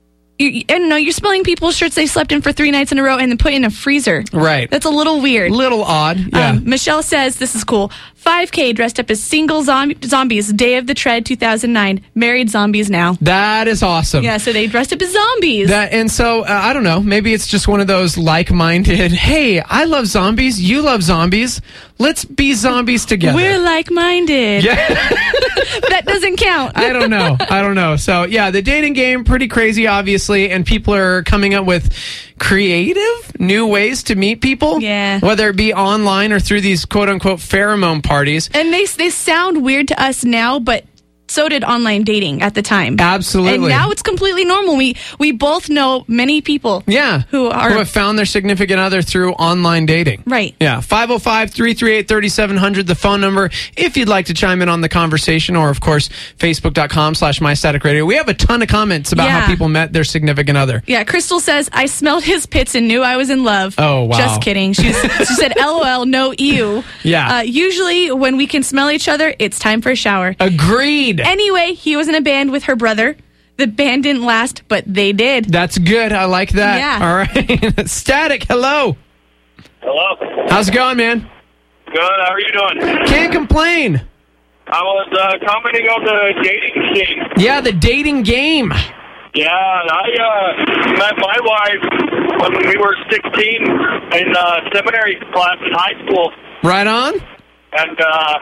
I don't know, you're smelling people's shirts they slept in for 3 nights in a row and then put in a freezer. Right. That's a little weird. Little odd, yeah. Michelle says, this is cool. 5K dressed up as single zombies, Day of the Tread 2009. Married zombies now. That is awesome. Yeah, so they dressed up as zombies. And so, I don't know, maybe it's just one of those like-minded, hey, I love zombies, you love zombies, let's be zombies together. We're like-minded. Yeah. That doesn't count. I don't know. So, yeah, the dating game, pretty crazy, obviously, and people are coming up with creative new ways to meet people. Yeah. Whether it be online or through these quote-unquote pheromone parties. And they sound weird to us now, but so did online dating at the time. Absolutely. And now it's completely normal. We both know many people who have found their significant other through online dating. Right. Yeah. 505-338-3700, the phone number, if you'd like to chime in on the conversation, or, of course, Facebook.com/MyStaticRadio. We have a ton of comments about how people met their significant other. Yeah. Crystal says, I smelled his pits and knew I was in love. Oh, wow. Just kidding. She said, LOL, no ew. Yeah. Usually when we can smell each other, it's time for a shower. Agreed. Anyway, he was in a band with her brother. The band didn't last, but they did. That's good. I like that. Yeah. All right. Static, hello. Hello. How's it going, man? Good. How are you doing? Can't complain. I was commenting on the dating scene. Yeah, the dating game. Yeah, I met my wife when we were 16 in seminary class in high school. Right on. And,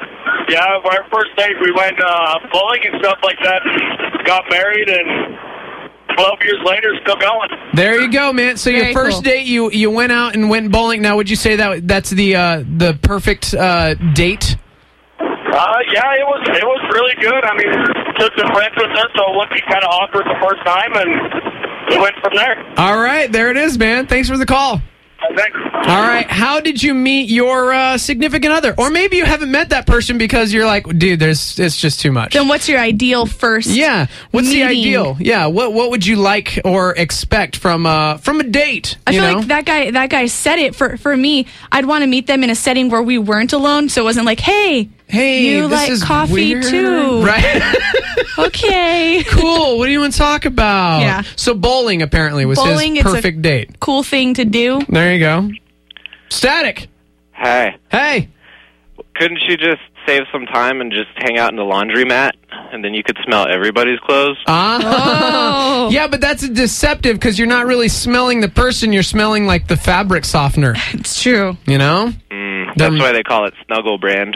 our first date, we went bowling and stuff like that. Got married, and 12 years later, still going. There you go, man. So your first date, you went out and went bowling. Now, would you say that's the perfect date? Yeah, it was really good. I mean, took some friends with us, so it wouldn't be kind of awkward the first time, and we went from there. All right, there it is, man. Thanks for the call. Thanks. All right, how did you meet your significant other? Or maybe you haven't met that person because you're like, dude, it's just too much. Then what's your ideal first Yeah, what's meeting? the ideal? Yeah, what would you like or expect from a date? I feel like that guy said it. For me, I'd want to meet them in a setting where we weren't alone, so it wasn't like, hey, you this like is coffee weird. too. Right. Okay. Cool. What do you want to talk about? Yeah. So bowling apparently was his perfect date. Cool thing to do. There you go. Static. Hey. Couldn't you just save some time and just hang out in the laundromat, and then you could smell everybody's clothes? Oh. Yeah, but that's deceptive because you're not really smelling the person. You're smelling like the fabric softener. It's true. You know? That's why they call it Snuggle Brand.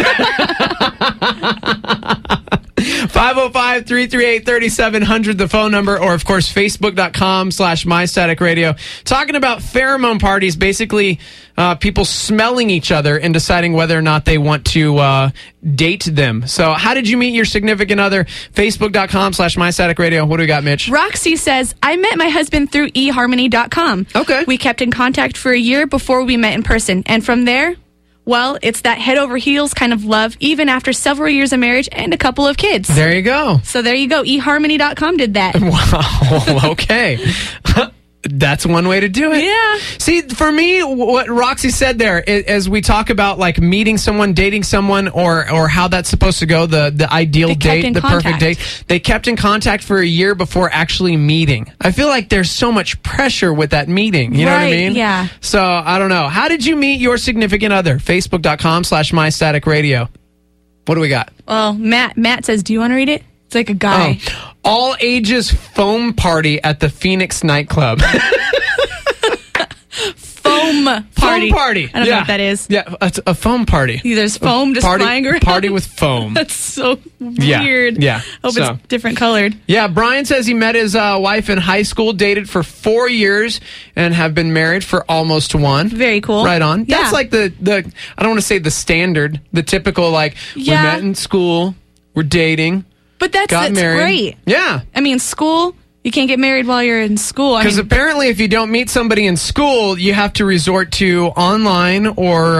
505-338-3700, the phone number, or, of course, Facebook.com/MyStaticRadio. Talking about pheromone parties, basically people smelling each other and deciding whether or not they want to date them. So how did you meet your significant other? Facebook.com/MyStaticRadio. What do we got, Mitch? Roxy says, I met my husband through eHarmony.com. Okay. We kept in contact for a year before we met in person. And from there, well, it's that head over heels kind of love, even after several years of marriage and a couple of kids. There you go. So there you go. eHarmony.com did that. Wow. Okay. That's one way to do it. Yeah. See, for me, what Roxy said there, as we talk about like meeting someone, dating someone, or how that's supposed to go, the ideal date, the perfect date, they kept in contact for a year before actually meeting. I feel like there's so much pressure with that meeting. You know what I mean? Yeah. So I don't know. How did you meet your significant other? Facebook.com/MyStaticRadio. What do we got? Well, Matt says, do you want to read it? It's like a guy. Oh. All ages foam party at the Phoenix nightclub. Foam party. Foam party. I don't know what that is. Yeah, it's a foam party. There's foam just flying around. Party with foam. That's so weird. Yeah. Hope it's different colored. Yeah, Brian says he met his wife in high school, dated for 4 years, and have been married for almost 1. Very cool. Right on. Yeah. That's like the I don't want to say the standard, the typical, like, we met in school, we're dating, but that's married. Great. Yeah. I mean, school, you can't get married while you're in school. Because apparently if you don't meet somebody in school, you have to resort to online or,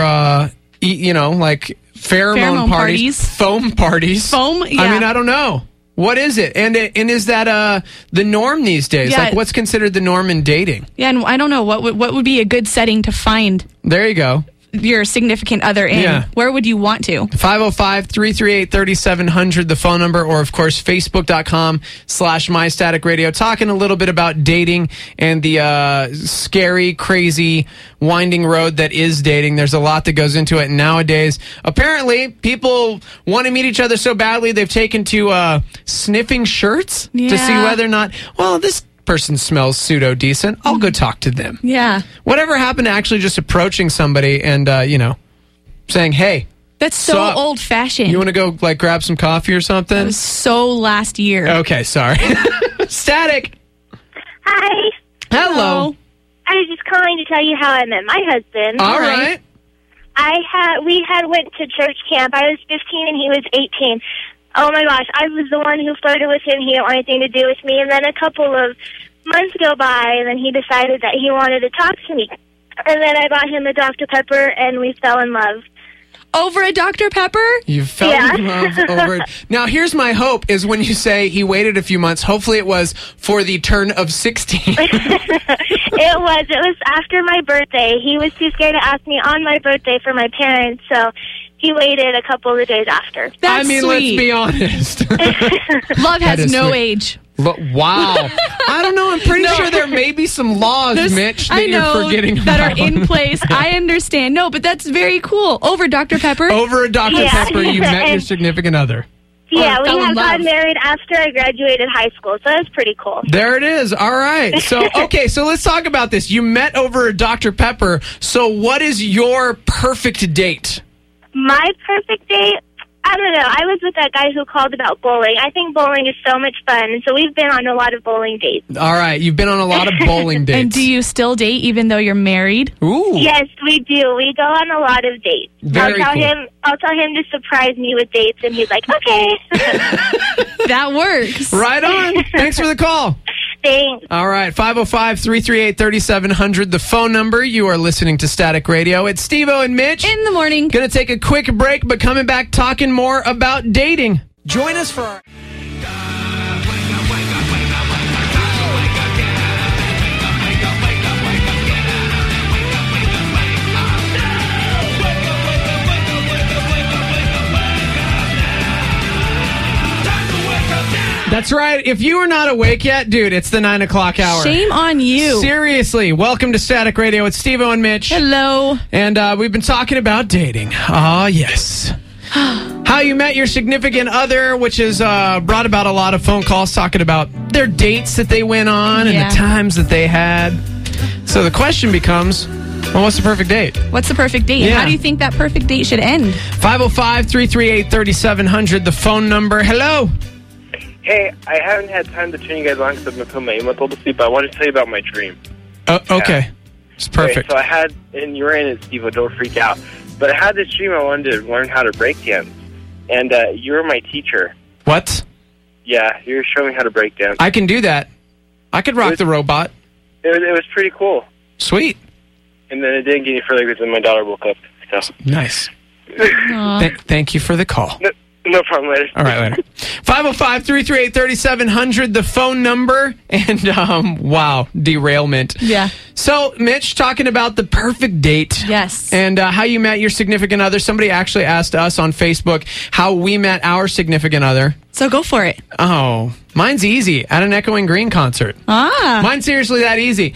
like pheromone parties. Foam parties. Foam? Yeah. I mean, I don't know. What is it? And is that the norm these days? Yeah. Like, what's considered the norm in dating? Yeah, and I don't know. What would be a good setting to find There you go. your significant other in? Yeah. Where would you want to? 505-338-3700, the phone number, or of course, Facebook.com/MyStaticRadio. Talking a little bit about dating and the scary, crazy, winding road that is dating. There's a lot that goes into it nowadays. Apparently, people want to meet each other so badly, they've taken to sniffing shirts to see whether or not, well, this person smells pseudo decent. I'll go talk to them. Yeah. Whatever happened to actually just approaching somebody and saying, "Hey, that's so old fashioned. You want to go like grab some coffee or something?" That was so last year. Okay, sorry. Static. Hi. Hello. I was just calling to tell you how I met my husband. All right. We had went to church camp. I was 15 and he was 18. Oh my gosh, I was the one who flirted with him. He didn't want anything to do with me. And then a couple of months go by, and then he decided that he wanted to talk to me. And then I bought him a Dr. Pepper, and we fell in love. Over a Dr. Pepper? You fell in love over it. Now, here's my hope, is when you say he waited a few months, hopefully it was for the turn of 16. It was after my birthday. He was too scared to ask me on my birthday for my parents, so he waited a couple of days after. That's sweet. Let's be honest. Love has no age. Wow. I don't know. I'm pretty sure there may be some laws, Mitch, that you're forgetting that about. are in place. I understand. No, but that's very cool. Over Dr. Pepper? Over a Dr. Pepper, you met your significant other. Yeah, we have gotten married after I graduated high school, so that's pretty cool. There it is. All right. So, so let's talk about this. You met over a Dr. Pepper. So what is your perfect date? My perfect date? I don't know. I was with that guy who called about bowling. I think bowling is so much fun, and so we've been on a lot of bowling dates. All right. You've been on a lot of bowling dates. And do you still date even though you're married? Ooh. Yes, we do. We go on a lot of dates. Very I'll tell cool. him to surprise me with dates, and he's like, okay. That works. Right on. Thanks for the call. Thanks. All right, 505-338-3700, the phone number. You are listening to Static Radio. It's Steve-O and Mitch. In the morning. Going to take a quick break, but coming back talking more about dating. Join us for our... That's right. If you are not awake yet, dude, it's the 9 o'clock hour. Shame on you. Seriously. Welcome to Static Radio. It's Steve-O and Mitch. Hello. And we've been talking about dating. Ah, yes. How you met your significant other, which has brought about a lot of phone calls talking about their dates that they went on and the times that they had. So the question becomes, well, what's the perfect date? What's the perfect date? Yeah. And how do you think that perfect date should end? 505-338-3700, the phone number. Hello. Hey, I haven't had time to turn you guys on because I'm going to put my 8-month-old to sleep, but I want to tell you about my dream. Okay. Yeah. It's perfect. Okay, so I had, and you were in it, Steve, don't freak out, but I had this dream I wanted to learn how to break dance, and you were my teacher. What? Yeah, you were showing me how to break dance. I can do that. I could rock the robot. It was pretty cool. Sweet. And then it didn't get any further because then my daughter woke up. So. Nice. Thank you for the call. No problem, later. All right, later. 505-338-3700, the phone number. And, wow, derailment. Yeah. So, Mitch, talking about the perfect date. Yes. And how you met your significant other. Somebody actually asked us on Facebook how we met our significant other. So go for it. Oh, mine's easy. At an Echoing Green concert. Ah. Mine's seriously that easy.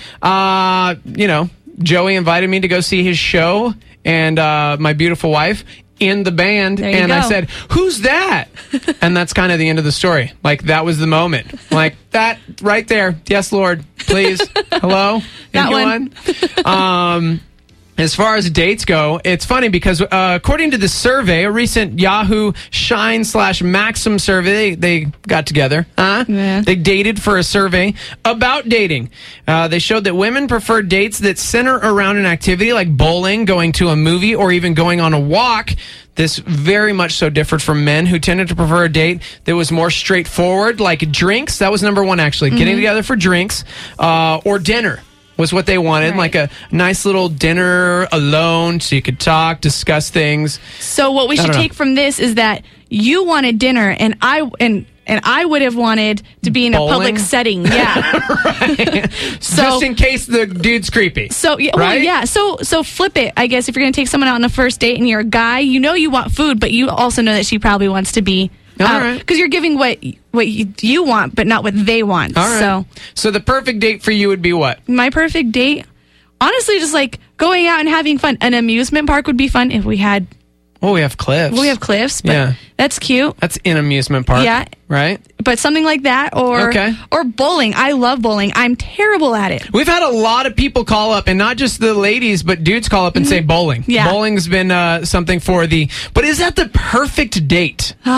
Joey invited me to go see his show and my beautiful wife in the band, and I said, "Who's that?" And that's kind of the end of the story. Like, that was the moment. Like, that right there. Yes, Lord, please. Hello? That Anyone? As far as dates go, it's funny because according to the survey, a recent Yahoo Shine/Maxim survey, they got together. They dated for a survey about dating. They showed that women prefer dates that center around an activity like bowling, going to a movie, or even going on a walk. This very much so differed from men who tended to prefer a date that was more straightforward, like drinks. That was number one, actually. Getting together for drinks or dinner was what they wanted, like a nice little dinner alone so you could talk, discuss things. So what we should take from this is that you wanted dinner, and I would have wanted to be in a public setting. Yeah. So, just in case the dude's creepy. So yeah, right? So flip it, I guess, if you're going to take someone out on a first date and you're a guy, you know you want food, but you also know that she probably wants to be because you're giving what you want, but not what they want. All right. So the perfect date for you would be what? My perfect date, honestly, just like going out and having fun. An amusement park would be fun if we had. Well, we have Cliffs. We have Cliffs, but that's cute. That's an amusement park. Yeah. Right? But something like that, or bowling. I love bowling. I'm terrible at it. We've had a lot of people call up, and not just the ladies, but dudes call up and say bowling. Yeah. Bowling's been something for the... But is that the perfect date? We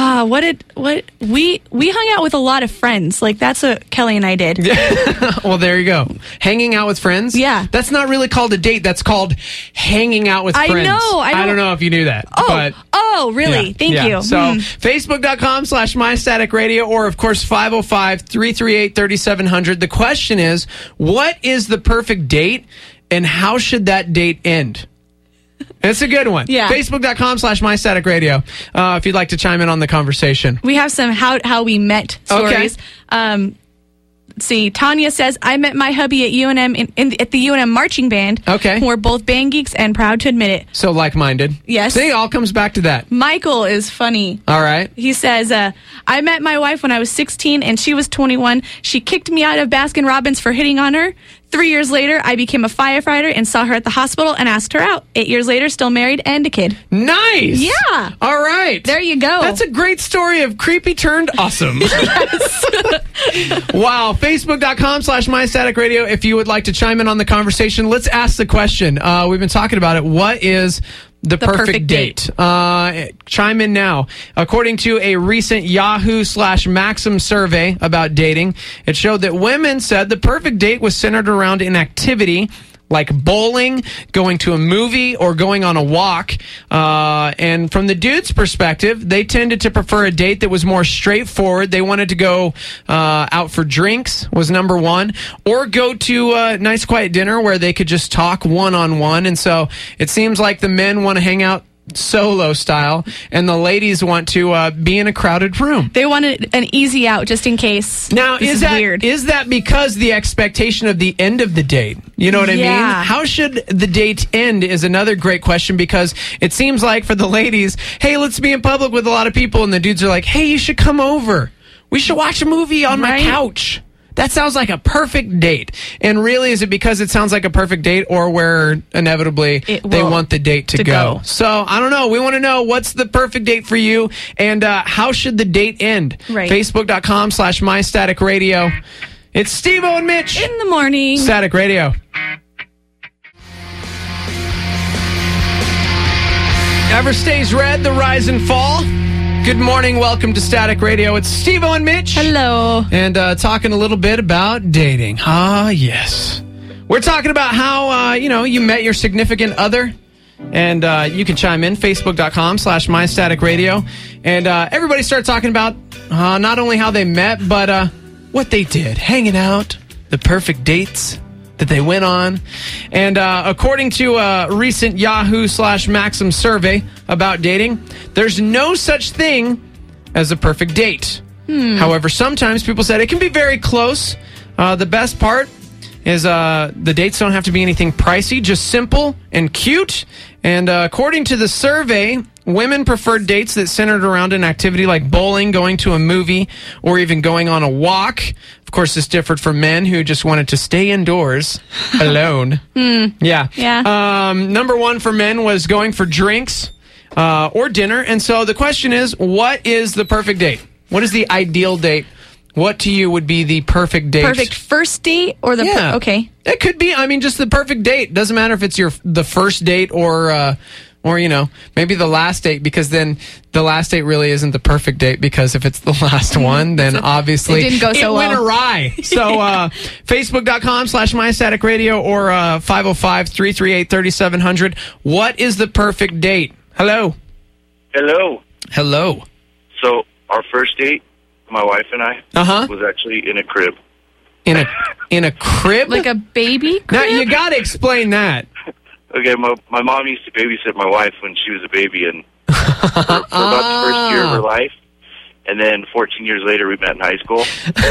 hung out with a lot of friends. Like, that's what Kelly and I did. Well, there you go. Hanging out with friends? Yeah. That's not really called a date. That's called hanging out with friends. I know. I don't know if you knew that. Oh, really? Yeah. Thank you. So, Facebook.com/MyStaticRadio, or of course 505-338-3700. The question is, what is the perfect date and how should that date end? It's a good one. Yeah. Facebook.com/MyStaticRadio if you'd like to chime in on the conversation. We have some how we met stories. Okay. Let's see, Tanya says, I met my hubby at UNM at the UNM marching band. Okay. We're both band geeks and proud to admit it. So like-minded. Yes. See, it all comes back to that. Michael is funny. All right. He says, I met my wife when I was 16 and she was 21. She kicked me out of Baskin-Robbins for hitting on her. 3 years later, I became a firefighter and saw her at the hospital and asked her out. 8 years later, still married and a kid. Nice. Yeah. All right. There you go. That's a great story of creepy turned awesome. Yes. Wow. Facebook.com/MyStaticRadio if you would like to chime in on the conversation. Let's ask the question. We've been talking about it. What is the perfect date? Chime in now. According to a recent Yahoo/Maxim survey about dating, it showed that women said the perfect date was centered around an activity like bowling, going to a movie, or going on a walk. And from the dude's perspective, they tended to prefer a date that was more straightforward. They wanted to go out for drinks, was number one, or go to a nice quiet dinner where they could just talk one-on-one. And so it seems like the men want to hang out solo style, and the ladies want to be in a crowded room. They wanted an easy out just in case. Now, is that weird? Is that because the expectation of the end of the date? You know what I mean? How should the date end is another great question, because it seems like for the ladies, hey, let's be in public with a lot of people, and the dudes are like, hey, you should come over. We should watch a movie on my couch. That sounds like a perfect date. And really, is it because it sounds like a perfect date, or where inevitably they want the date to go? So, I don't know. We want to know, what's the perfect date for you, and how should the date end? Right. Facebook.com/MyStaticRadio. It's Steve-O and Mitch. In the morning. Static Radio. Ever stays red, the rise and fall. Good morning. Welcome to Static Radio. It's Steve-O and Mitch. Hello. And talking a little bit about dating. Ah, yes. We're talking about how, you met your significant other. And you can chime in, Facebook.com/MyStaticRadio. And everybody started talking about not only how they met, but what they did. Hanging out, the perfect dates that they went on. And according to a recent Yahoo/Maxim survey about dating, there's no such thing as a perfect date. However, sometimes people said it can be very close. The best part is the dates don't have to be anything pricey, just simple and cute. And according to the survey, women preferred dates that centered around an activity like bowling, going to a movie, or even going on a walk. Of course, this differed from men who just wanted to stay indoors alone. Yeah. Number one for men was going for drinks or dinner. And so the question is, what is the perfect date? What is the ideal date What to you would be the perfect date? Perfect first date or the okay. It could be. I mean, just the perfect date. Doesn't matter if it's the first date or maybe the last date, because then the last date really isn't the perfect date, because if it's the last one, then obviously it didn't go so went well. awry. So Facebook.com/MyStaticRadio or 505-338-3700. What is the perfect date? Hello. Hello. So our first date, my wife and I, was actually in a crib. In a crib? Like a baby crib? Now, you got to explain that. Okay, my mom used to babysit my wife when she was a baby, and for about the first year of her life, and then 14 years later, we met in high school.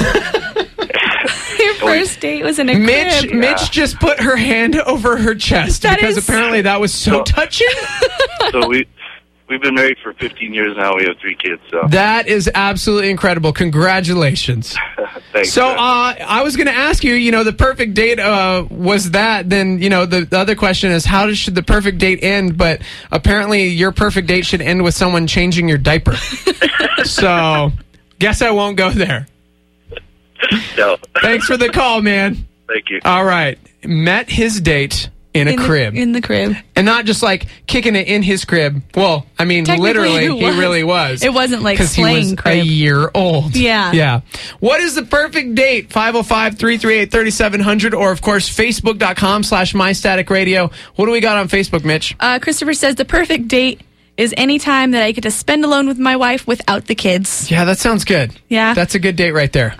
Your first date was in a crib. Mitch just put her hand over her chest because apparently that was so touching. So we've been married for 15 years now. We have 3 kids. So that is absolutely incredible. Congratulations. Thanks. So I was going to ask you, the perfect date was that. Then, the other question is, how should the perfect date end? But apparently your perfect date should end with someone changing your diaper. So guess I won't go there. No. Thanks for the call, man. Thank you. All right. Met his date in a crib. In the crib. And not just like kicking it in his crib. Well, I mean, literally, he really was. It wasn't like because he was crib. a year old. Yeah. What is the perfect date? 505-338-3700 or, of course, Facebook.com/MyStaticRadio. What do we got on Facebook, Mitch? Christopher says the perfect date is any time that I get to spend alone with my wife without the kids. Yeah, that sounds good. Yeah. That's a good date right there.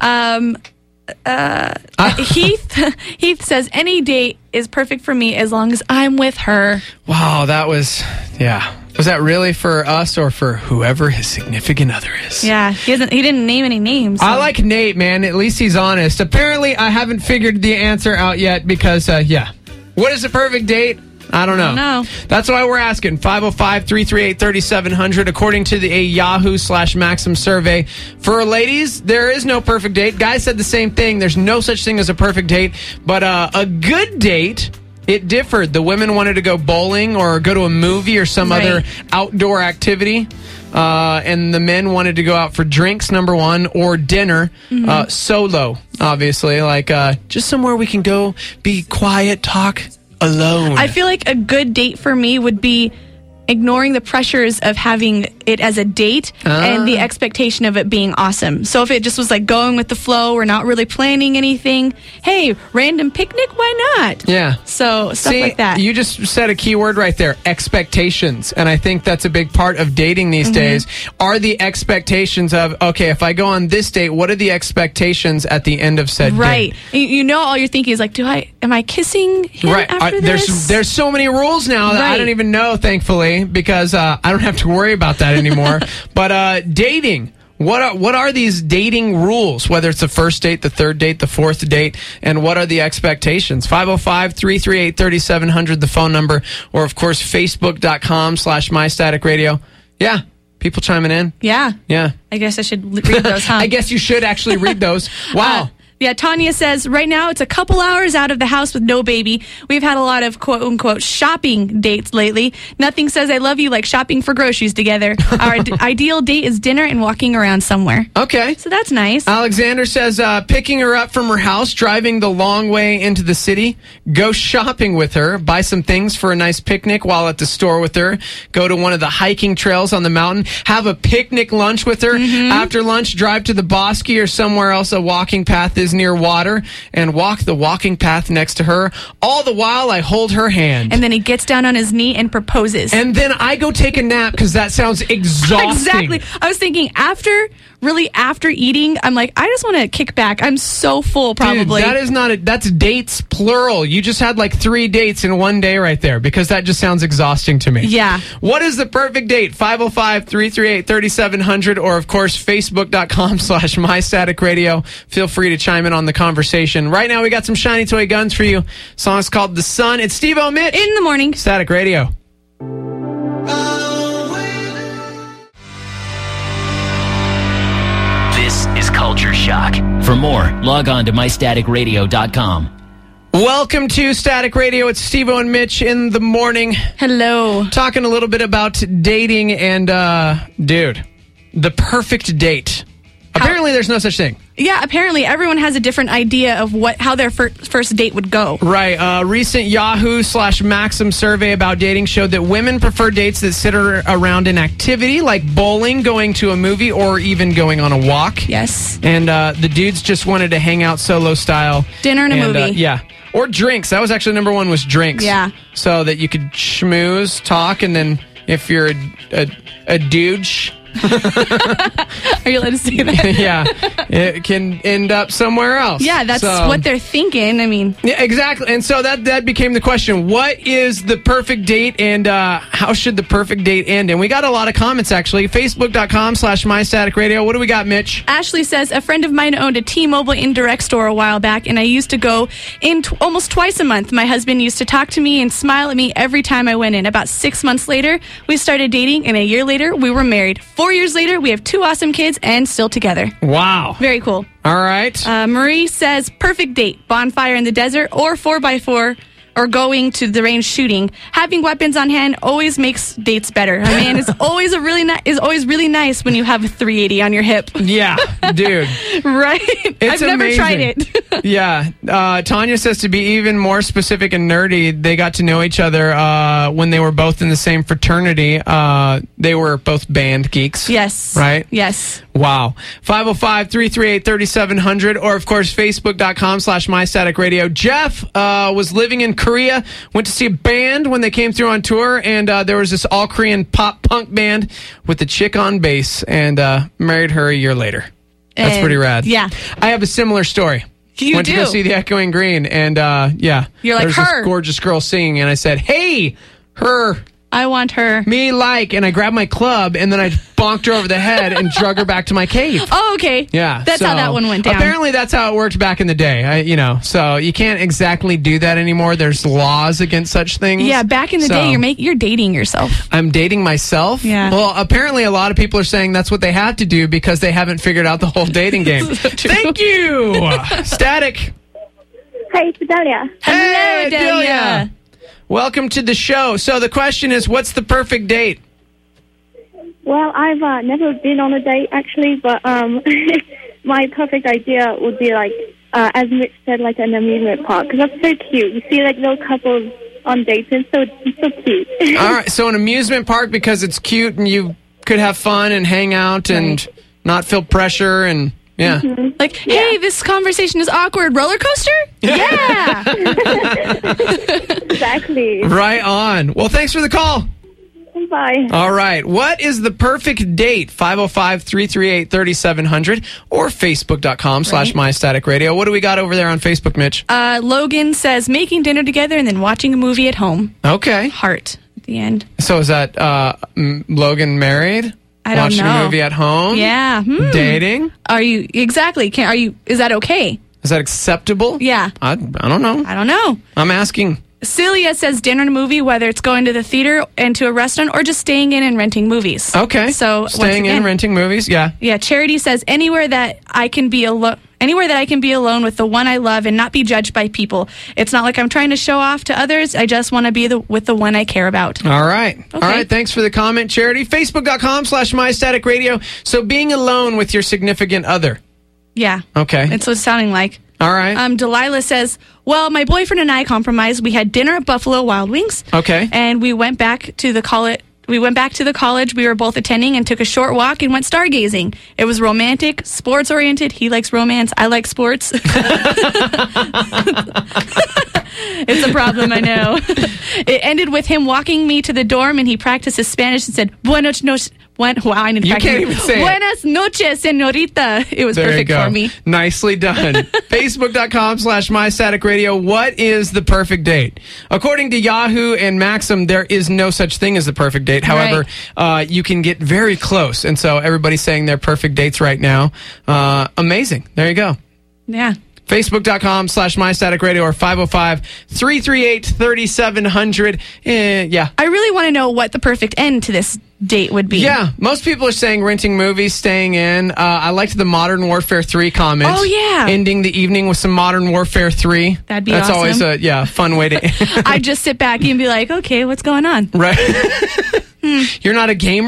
Heath says any date is perfect for me as long as I'm with her. Wow, that was, Was that really for us or for whoever his significant other is? Yeah, he didn't name any names. So. I like Nate, man. At least he's honest. Apparently, I haven't figured the answer out yet because, What is the perfect date? I don't know. That's why we're asking. 505-338-3700. According to the Yahoo/Maxim survey, for ladies, there is no perfect date. Guys said the same thing. There's no such thing as a perfect date. But a good date, it differed. The women wanted to go bowling or go to a movie or some other outdoor activity. And the men wanted to go out for drinks, number one, or dinner, solo, obviously. Like just somewhere we can go, be quiet, talk alone. I feel like a good date for me would be ignoring the pressures of having it as a date and the expectation of it being awesome. So if it just was like going with the flow, we're not really planning anything. Hey, random picnic, why not? Yeah. So stuff like that. You just said a key word right there, expectations. And I think that's a big part of dating these days. Are the expectations of, okay, if I go on this date, what are the expectations at the end of said date? Right. All you're thinking is like, am I kissing him after this? There's so many rules now that I don't even know, thankfully, because I don't have to worry about that anymore. But dating, what are these dating rules, whether it's the first date, the third date, the fourth date, and what are the expectations? 505-338-3700, the phone number, or of course, Facebook.com/MyStaticRadio. Yeah. People chiming in? Yeah. I guess I should read those, huh? I guess you should actually read those. Wow. Tanya says, right now it's a couple hours out of the house with no baby. We've had a lot of quote-unquote shopping dates lately. Nothing says I love you like shopping for groceries together. Our ideal date is dinner and walking around somewhere. Okay. So that's nice. Alexander says, picking her up from her house, driving the long way into the city, go shopping with her, buy some things for a nice picnic while at the store with her, go to one of the hiking trails on the mountain, have a picnic lunch with her. After lunch, drive to the Bosque or somewhere else a walking path is near water and walk the walking path next to her. All the while, I hold her hand. And then he gets down on his knee and proposes. And then I go take a nap because that sounds exhausting. Exactly. I was thinking after eating, I'm like, I just want to kick back. I'm so full, probably. Dude, that's dates plural. You just had like 3 dates in one day right there because that just sounds exhausting to me. Yeah. What is the perfect date? 505-338-3700 or, of course, Facebook.com/MyStaticRadio. Feel free to chime in on the conversation. Right now, we got some shiny toy guns for you. Song's called The Sun. It's Steve-O Mitch. In the morning. Static Radio. This is Culture Shock. For more, log on to mystaticradio.com. Welcome to Static Radio. It's Steve-O and Mitch in the morning. Hello. Talking a little bit about dating and, dude, the perfect date. Apparently, there's no such thing. Yeah, apparently everyone has a different idea of how their first date would go. Right. A recent Yahoo/Maxim survey about dating showed that women prefer dates that center around an activity like bowling, going to a movie, or even going on a walk. Yes. And the dudes just wanted to hang out solo style. Dinner and a movie. Yeah. Or drinks. That was actually number one, was drinks. Yeah. So that you could schmooze, talk, and then if you're a douche... Are you allowed to say that? Yeah, it can end up somewhere else. Yeah, that's what they're thinking. I mean, yeah, exactly. And so that became the question: what is the perfect date, and how should the perfect date end? And we got a lot of comments actually. Facebook.com/MyStaticRadio. What do we got, Mitch? Ashley says, a friend of mine owned a T-Mobile indirect store a while back, and I used to go in almost twice a month. My husband used to talk to me and smile at me every time I went in. About 6 months later, we started dating, and a year later, we were married. 4 years later, we have 2 awesome kids and still together. Wow. Very cool. All right. Marie says, perfect date, bonfire in the desert or 4x4 or going to the range shooting. Having weapons on hand always makes dates better. I mean, it's always really nice when you have a 380 on your hip. Yeah, dude. Right? I've never tried it. Yeah. Tanya says, to be even more specific and nerdy, they got to know each other when they were both in the same fraternity. They were both band geeks. Yes. Right? Yes. Wow. 505-338-3700, or of course, Facebook.com/MyStaticRadio. Jeff was living in Korea, went to see a band when they came through on tour, and there was this all-Korean pop-punk band with a chick on bass, and married her a year later. That's pretty rad. Yeah. I have a similar story. Went to go see the Echoing Green, and yeah. You're like, there's her. this gorgeous girl singing, and I said, hey, her. I want her. Me like, and I grabbed my club, and then I bonked her over the head and drug her back to my cave. Oh, okay. Yeah. That's how that one went down. Apparently, that's how it worked back in the day. So you can't exactly do that anymore. There's laws against such things. Yeah, back in the day, you're dating yourself. I'm dating myself? Yeah. Well, apparently a lot of people are saying that's what they have to do because they haven't figured out the whole dating game. Thank you! Static. Hi, it's Adelia. Hey, Adelia. Welcome to the show. So the question is, what's the perfect date? Well, I've never been on a date, actually, but my perfect idea would be, like, as Mitch said, like an amusement park, because that's so cute. You see, like, little couples on dates, and it's so cute. All right, so an amusement park because it's cute and you could have fun and hang out and not feel pressure and... Yeah. Mm-hmm. Like, hey, this conversation is awkward. Roller coaster? Yeah. Exactly. Right on. Well, thanks for the call. Bye. All right. What is the perfect date? 505-338-3700 or Facebook.com/MyStaticRadio. What do we got over there on Facebook, Mitch? Logan says making dinner together and then watching a movie at home. Okay. Heart at the end. So is that Logan married? I don't Watching know. a movie at home? Yeah. Dating? Are you exactly? Is that okay? Is that acceptable? Yeah. I don't know. I don't know. I'm asking. Celia says dinner and a movie, whether it's going to the theater and to a restaurant or just staying in and renting movies. Okay. So staying in, renting movies, yeah. Yeah. Charity says anywhere that I can be alone with the one I love and not be judged by people. It's not like I'm trying to show off to others. I just want to be with the one I care about. All right. Okay. All right. Thanks for the comment, Charity. Facebook.com/MyStaticRadio. So being alone with your significant other. Yeah. Okay. That's what it's sounding like. All right. Delilah says, well, my boyfriend and I compromised. We had dinner at Buffalo Wild Wings. Okay. And we went back to the college we were both attending and took a short walk and went stargazing. It was romantic, sports oriented. He likes romance. I like sports. It's a problem, I know. It ended with him walking me to the dorm, and he practiced his Spanish and said, Buenas noches. I need to you practice. Can't even say Buenas noches, senorita. It was there perfect you go. for me. Nicely done. Facebook.com/MyStaticRadio. What is the perfect date? According to Yahoo and Maxim, there is no such thing as the perfect date. However, you can get very close. And so everybody's saying their perfect dates right now. Amazing. There you go. Yeah. Facebook.com/MyStaticRadio or 505-338-3700. Yeah. I really want to know what the perfect end to this date would be. Yeah. Most people are saying renting movies, staying in. I liked the Modern Warfare 3 comment. Oh, yeah. Ending the evening with some Modern Warfare 3. That'd be That's awesome. always a fun way to... I'd just sit back and be like, okay, what's going on? Right. You're not a gamer?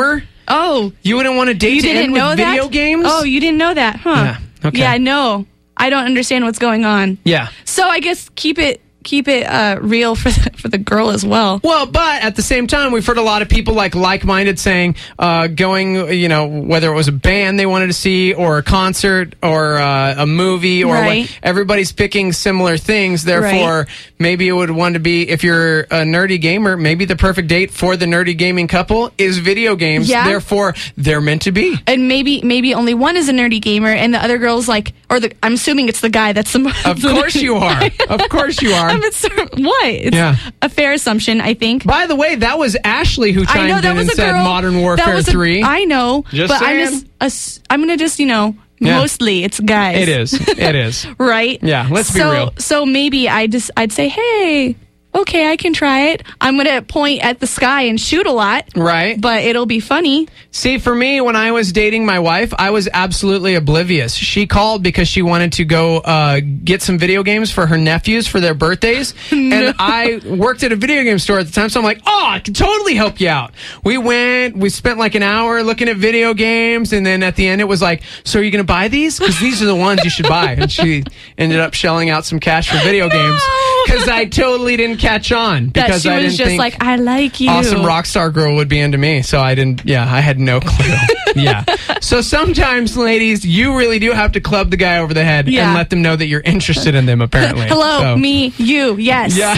Oh. You wouldn't want a date to end with video games? Oh, you didn't know that, huh? Yeah. Okay. Yeah, no. I don't understand what's going on. Yeah. So I guess keep it real for the girl as well. Well, but at the same time, we've heard a lot of people like-minded saying going, whether it was a band they wanted to see or a concert or a movie or what, everybody's picking similar things. Therefore, maybe it would want to be, if you're a nerdy gamer, maybe the perfect date for the nerdy gaming couple is video games. Yeah. Therefore, they're meant to be. And maybe only one is a nerdy gamer and the other girl's I'm assuming it's the guy that's the Of course you are. Of course you are. What? It's a fair assumption, I think. By the way, that was Ashley who chimed in and said Modern Warfare 3. I know. Just saying. I'm going to just, mostly it's guys. It is. It is. Right? Yeah, let's be real. So maybe I'd say, hey, okay, I can try it. I'm going to point at the sky and shoot a lot. Right. But it'll be funny. See, for me, when I was dating my wife, I was absolutely oblivious. She called because she wanted to go get some video games for her nephews for their birthdays. No. And I worked at a video game store at the time, so I'm like, I can totally help you out. We spent like an hour looking at video games, and then at the end it was like, so are you going to buy these? Because these are the ones you should buy. And she ended up shelling out some cash for video games because I totally didn't catch on. Because she was just like, I like you. Awesome rock star girl would be into me, so I had no clue. Yeah. So sometimes, ladies, you really do have to club the guy over the head and let them know that you're interested in them, apparently. Hello, me, you, yes. Yeah.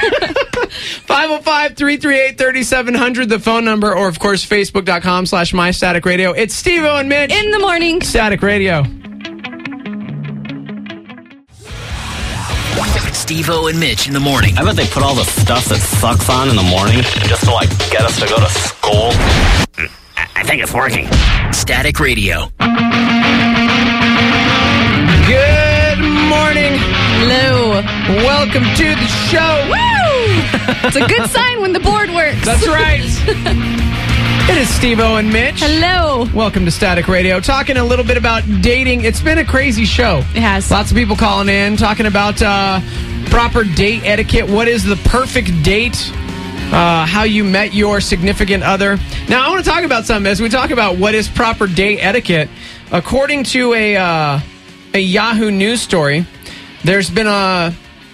505-338-3700, the phone number, or of course, Facebook.com/MyStaticRadio. It's Steve-O and Mitch. In the morning. Static Radio. Steve-O and Mitch in the morning. I bet they put all the stuff that sucks on in the morning just to get us to go to school. I think it's working. Static Radio. Good morning. Hello. Welcome to the show. Woo! It's a good sign when the board works. That's right. It is Steve-O and Mitch. Hello. Welcome to Static Radio. Talking a little bit about dating. It's been a crazy show. It has. Lots of people calling in, talking about proper date etiquette. What is the perfect date? How you met your significant other. Now, I want to talk about something as we talk about what is proper date etiquette. According to a Yahoo News story, there's been a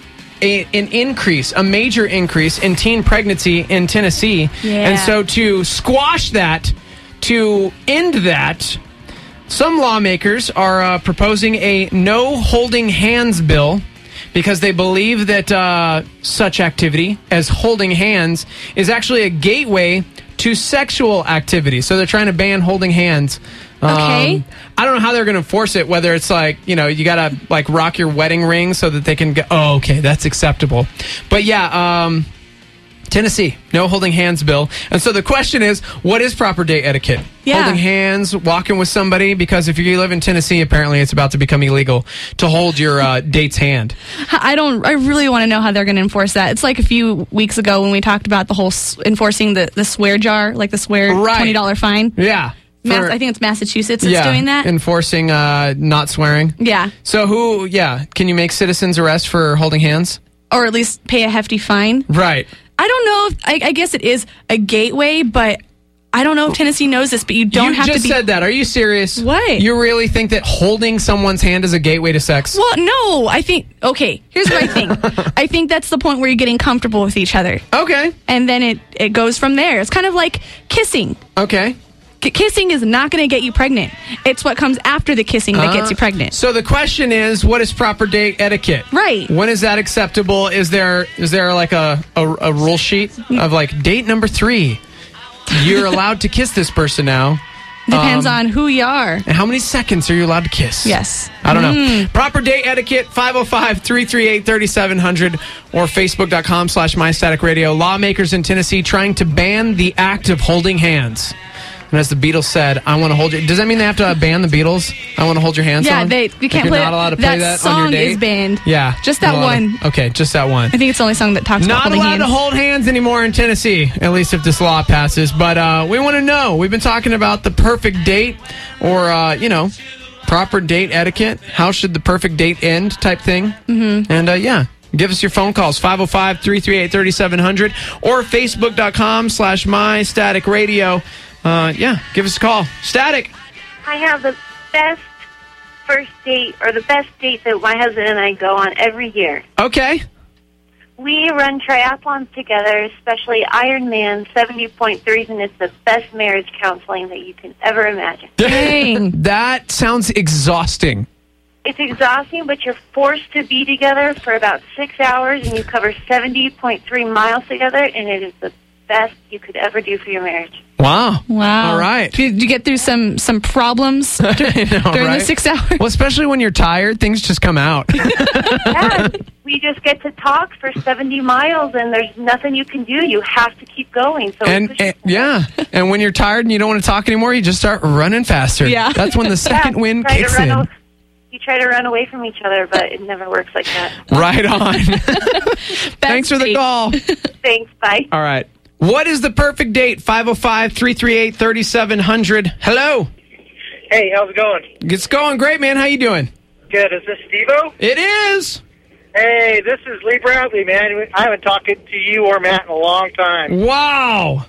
major increase in teen pregnancy in Tennessee. Yeah. And so to squash that, to end that, some lawmakers are proposing a no holding hands bill because they believe that such activity as holding hands is actually a gateway to sexual activity. So they're trying to ban holding hands. Okay. I don't know how they're going to enforce it, whether it's you got to rock your wedding ring so that they can go, oh, okay, that's acceptable. But yeah, Tennessee, no holding hands bill. And so the question is, what is proper date etiquette? Yeah. Holding hands, walking with somebody, because if you live in Tennessee, apparently it's about to become illegal to hold your date's hand. I really want to know how they're going to enforce that. It's like a few weeks ago when we talked about the whole enforcing the swear jar, the swear $20 fine. Yeah. I think it's Massachusetts that's doing that. Enforcing not swearing. Yeah. So can you make citizens arrest for holding hands? Or at least pay a hefty fine. Right. I don't know if, I guess it is a gateway, but I don't know if Tennessee knows this, but you don't have to be... You just said that. Are you serious? What? You really think that holding someone's hand is a gateway to sex? Well, no. I think... Okay, here's what I think. I think that's the point where you're getting comfortable with each other. Okay. And then it goes from there. It's kind of like kissing. Okay. Kissing is not going to get you pregnant. It's what comes after the kissing that gets you pregnant. So the question is, what is proper date etiquette? Right. When is that acceptable? Is there like a rule sheet of date number 3? You're allowed to kiss this person now. Depends on who you are. And how many seconds are you allowed to kiss? Yes. I don't know. Proper date etiquette, 505-338-3700 or Facebook.com/MyStaticRadio. Lawmakers in Tennessee trying to ban the act of holding hands. And as the Beatles said, I want to hold you. Does that mean they have to ban the Beatles? I want to hold your hand song? Yeah, you can't play you're not allowed to play that on your date? That song is banned. Yeah. Just that one. Okay, just that one. I think it's the only song that talks about holding hands. Not allowed to hold hands anymore in Tennessee, at least if this law passes. But we want to know. We've been talking about the perfect date or, proper date etiquette. How should the perfect date end type thing. Mm-hmm. And, give us your phone calls, 505-338-3700 or Facebook.com/MyStaticRadio. give us a call. Static. I have the best first date, or the best date that my husband and I go on every year. Okay. We run triathlons together, especially Ironman 70.3s, and it's the best marriage counseling that you can ever imagine. Dang. That sounds exhausting. It's exhausting, but you're forced to be together for about 6 hours, and you cover 70.3 miles together, and it is the best you could ever do for your marriage. Wow. Wow. All right. Did you get through some problems during the 6 hours? Well, especially when you're tired, things just come out. Yeah, we just get to talk for 70 miles, and there's nothing you can do. You have to keep going. So And when you're tired and you don't want to talk anymore, you just start running faster. Yeah. That's when the second wind try to kicks run in. You try to run away from each other, but it never works like that. Right on. Thanks for the call. Thanks, bye. All right. What is the perfect date? 505-338-3700. Hello. Hey, how's it going? It's going great, man. How you doing? Good. Is this Steve-O? It is. Hey, this is Lee Bradley, man. I haven't talked to you or Matt in a long time. Wow.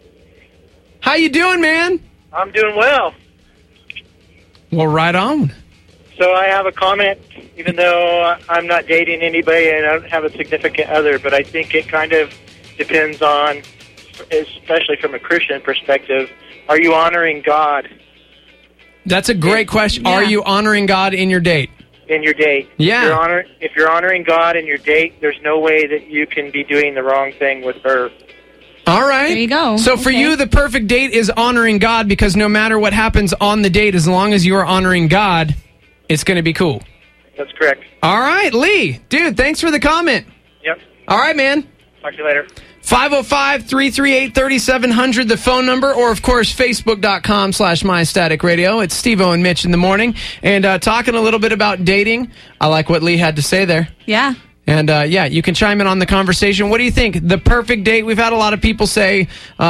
How you doing, man? I'm doing well. Well, right on. So I have a comment, even though I'm not dating anybody and I don't have a significant other, but I think it kind of depends on, especially from a Christian perspective, are you honoring God? That's a great question. Yeah. Are you honoring God in your date? In your date. Yeah. If you're honoring God in your date, there's no way that you can be doing the wrong thing with her. All right. There you go. So for you, the perfect date is honoring God, because no matter what happens on the date, as long as you are honoring God, it's going to be cool. That's correct. All right, Lee. Dude, thanks for the comment. Yep. All right, man. Talk to you later. 505-338-3700, the phone number, or, of course, Facebook.com/MyStaticRadio. It's Steve-O and Mitch in the morning. And talking a little bit about dating. I like what Lee had to say there. Yeah. And, you can chime in on the conversation. What do you think? The perfect date? We've had a lot of people say,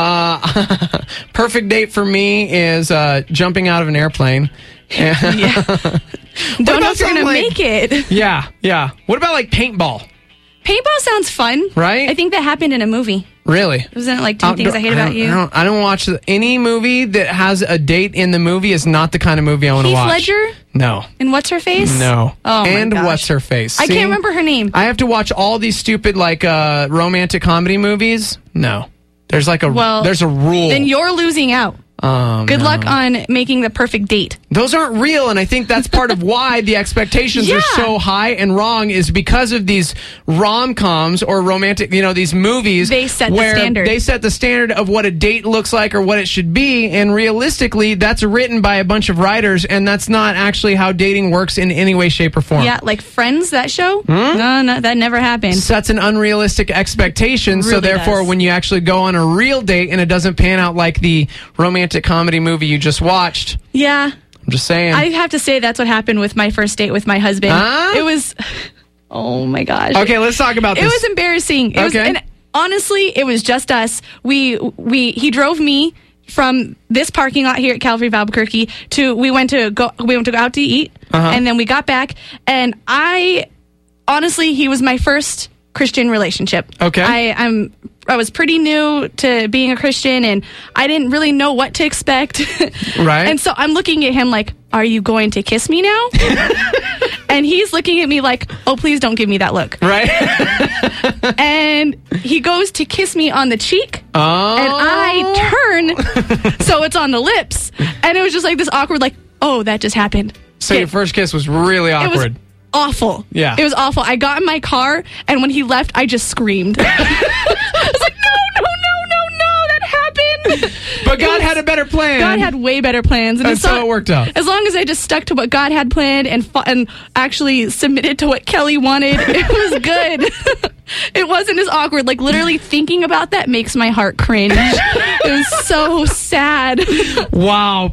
perfect date for me is jumping out of an airplane. Yeah. Don't know if you're going to make it. Yeah. What about, like, paintball? Paintball sounds fun. Right? I think that happened in a movie. Really? Wasn't it like 10 Things I Hate About You? I don't watch any movie that has a date in the movie. Is not the kind of movie I want to watch. Heath Ledger? No. And What's Her Face? No. Oh, and my gosh. What's Her Face? I can't remember her name. I have to watch all these stupid like romantic comedy movies. No. There's like there's a rule. Then you're losing out. Good luck on making the perfect date. Those aren't real, and I think that's part of why the expectations are so high and wrong, is because of these rom-coms or romantic, these movies. They set the where standard. They set the standard of what a date looks like or what it should be, and realistically, that's written by a bunch of writers, and that's not actually how dating works in any way, shape, or form. Yeah, like Friends, that show? No, that never happened. Sets an unrealistic expectation, so therefore, when you actually go on a real date and it doesn't pan out like the romantic comedy movie you just watched. Yeah. I'm just saying. I have to say that's what happened with my first date with my husband. It was, oh my gosh. Okay, let's talk about this. It was embarrassing. And honestly, it was just us. He drove me from this parking lot here at Calvary of Albuquerque we went to go out to eat, and then we got back, and honestly, he was my first Christian relationship. Okay. I was pretty new to being a Christian, and I didn't really know what to expect. Right. And so I'm looking at him like, are you going to kiss me now? And he's looking at me like, oh, please don't give me that look. Right. And he goes to kiss me on the cheek. Oh. And I turn, so it's on the lips. And it was just like this awkward, like, oh, that just happened. So your first kiss was really awkward. It was awful. Yeah. It was awful. I got in my car, and when he left, I just screamed. I was like, no, that happened. But God had a better plan. God had way better plans. And so it worked out. As long as I just stuck to what God had planned and actually submitted to what Kelly wanted, it was good. It wasn't as awkward. Like, literally thinking about that makes my heart cringe. It was so sad. Wow.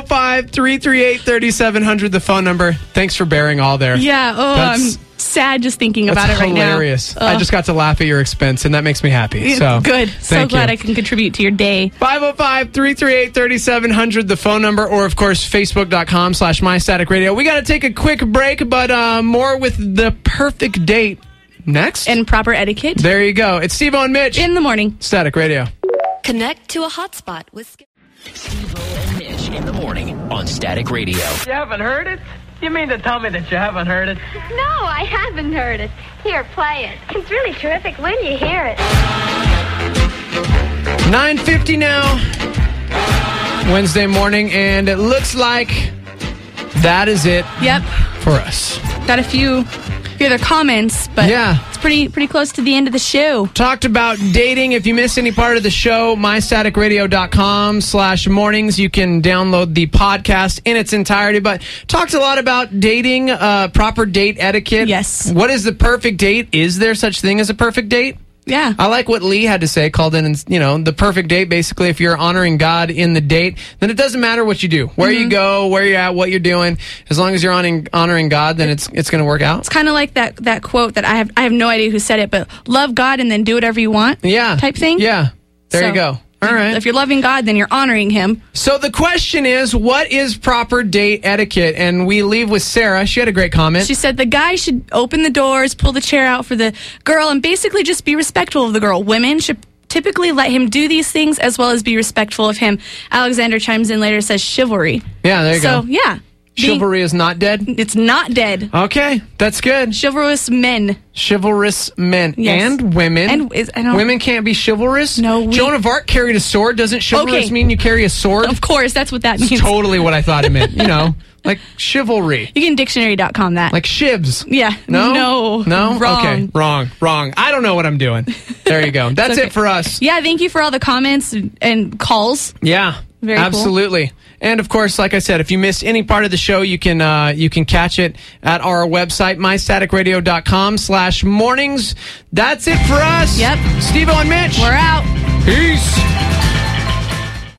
505-338-3700, the phone number. Thanks for bearing all there. Yeah. Oh, I'm sad just thinking about it right now. Hilarious. I just got to laugh at your expense, and that makes me happy. So good. So glad I can contribute to your day. 505-338-3700, the phone number, or, of course, Facebook.com/MyStaticRadio. We got to take a quick break, but more with the perfect date next. And proper etiquette. There you go. It's Steve-O and Mitch. In the morning. Static Radio. Connect to a hotspot with Skip. Steve-O and Mitch in the morning on Static Radio. You haven't heard it? You mean to tell me that you haven't heard it? No, I haven't heard it. Here, play it. It's really terrific when you hear it. 9:50 now, Wednesday morning, and it looks like that is it. Yep. For us. Got a few other comments, but yeah, it's pretty close to the end of the show. Talked about dating. If you missed any part of the show, mystaticradio.com/mornings. You can download the podcast in its entirety, but talked a lot about dating, proper date etiquette. Yes. What is the perfect date? Is there such thing as a perfect date? Yeah. I like what Lee had to say, called in, and, the perfect date, basically, if you're honoring God in the date, then it doesn't matter what you do, where you go, where you're at, what you're doing. As long as you're honoring God, then it's going to work out. It's kind of like that quote that I have no idea who said it, but love God and then do whatever you want. Yeah. Type thing. Yeah. There you go. All right. If you're loving God, then you're honoring Him. So the question is, what is proper date etiquette? And we leave with Sarah. She had a great comment. She said the guy should open the doors, pull the chair out for the girl, and basically just be respectful of the girl. Women should typically let him do these things as well as be respectful of him. Alexander chimes in later, says chivalry. Yeah, there you go. So, yeah. Chivalry is not dead? It's not dead. Okay, that's good. Chivalrous men. Chivalrous men. Yes. And women. Women can't be chivalrous? No. Joan of Arc carried a sword. Doesn't chivalrous mean you carry a sword? Of course, that's what that means. That's totally what I thought it meant. Like chivalry. You can dictionary.com that. Like shivs. Yeah. No? No? Wrong. Okay, wrong. I don't know what I'm doing. There you go. That's it for us. Yeah, thank you for all the comments and calls. Yeah. Very absolutely. Cool. And of course, like I said, if you missed any part of the show, you can catch it at our website, mystaticradio.com/mornings. That's it for us. Yep. Steve-O and Mitch. We're out. Peace.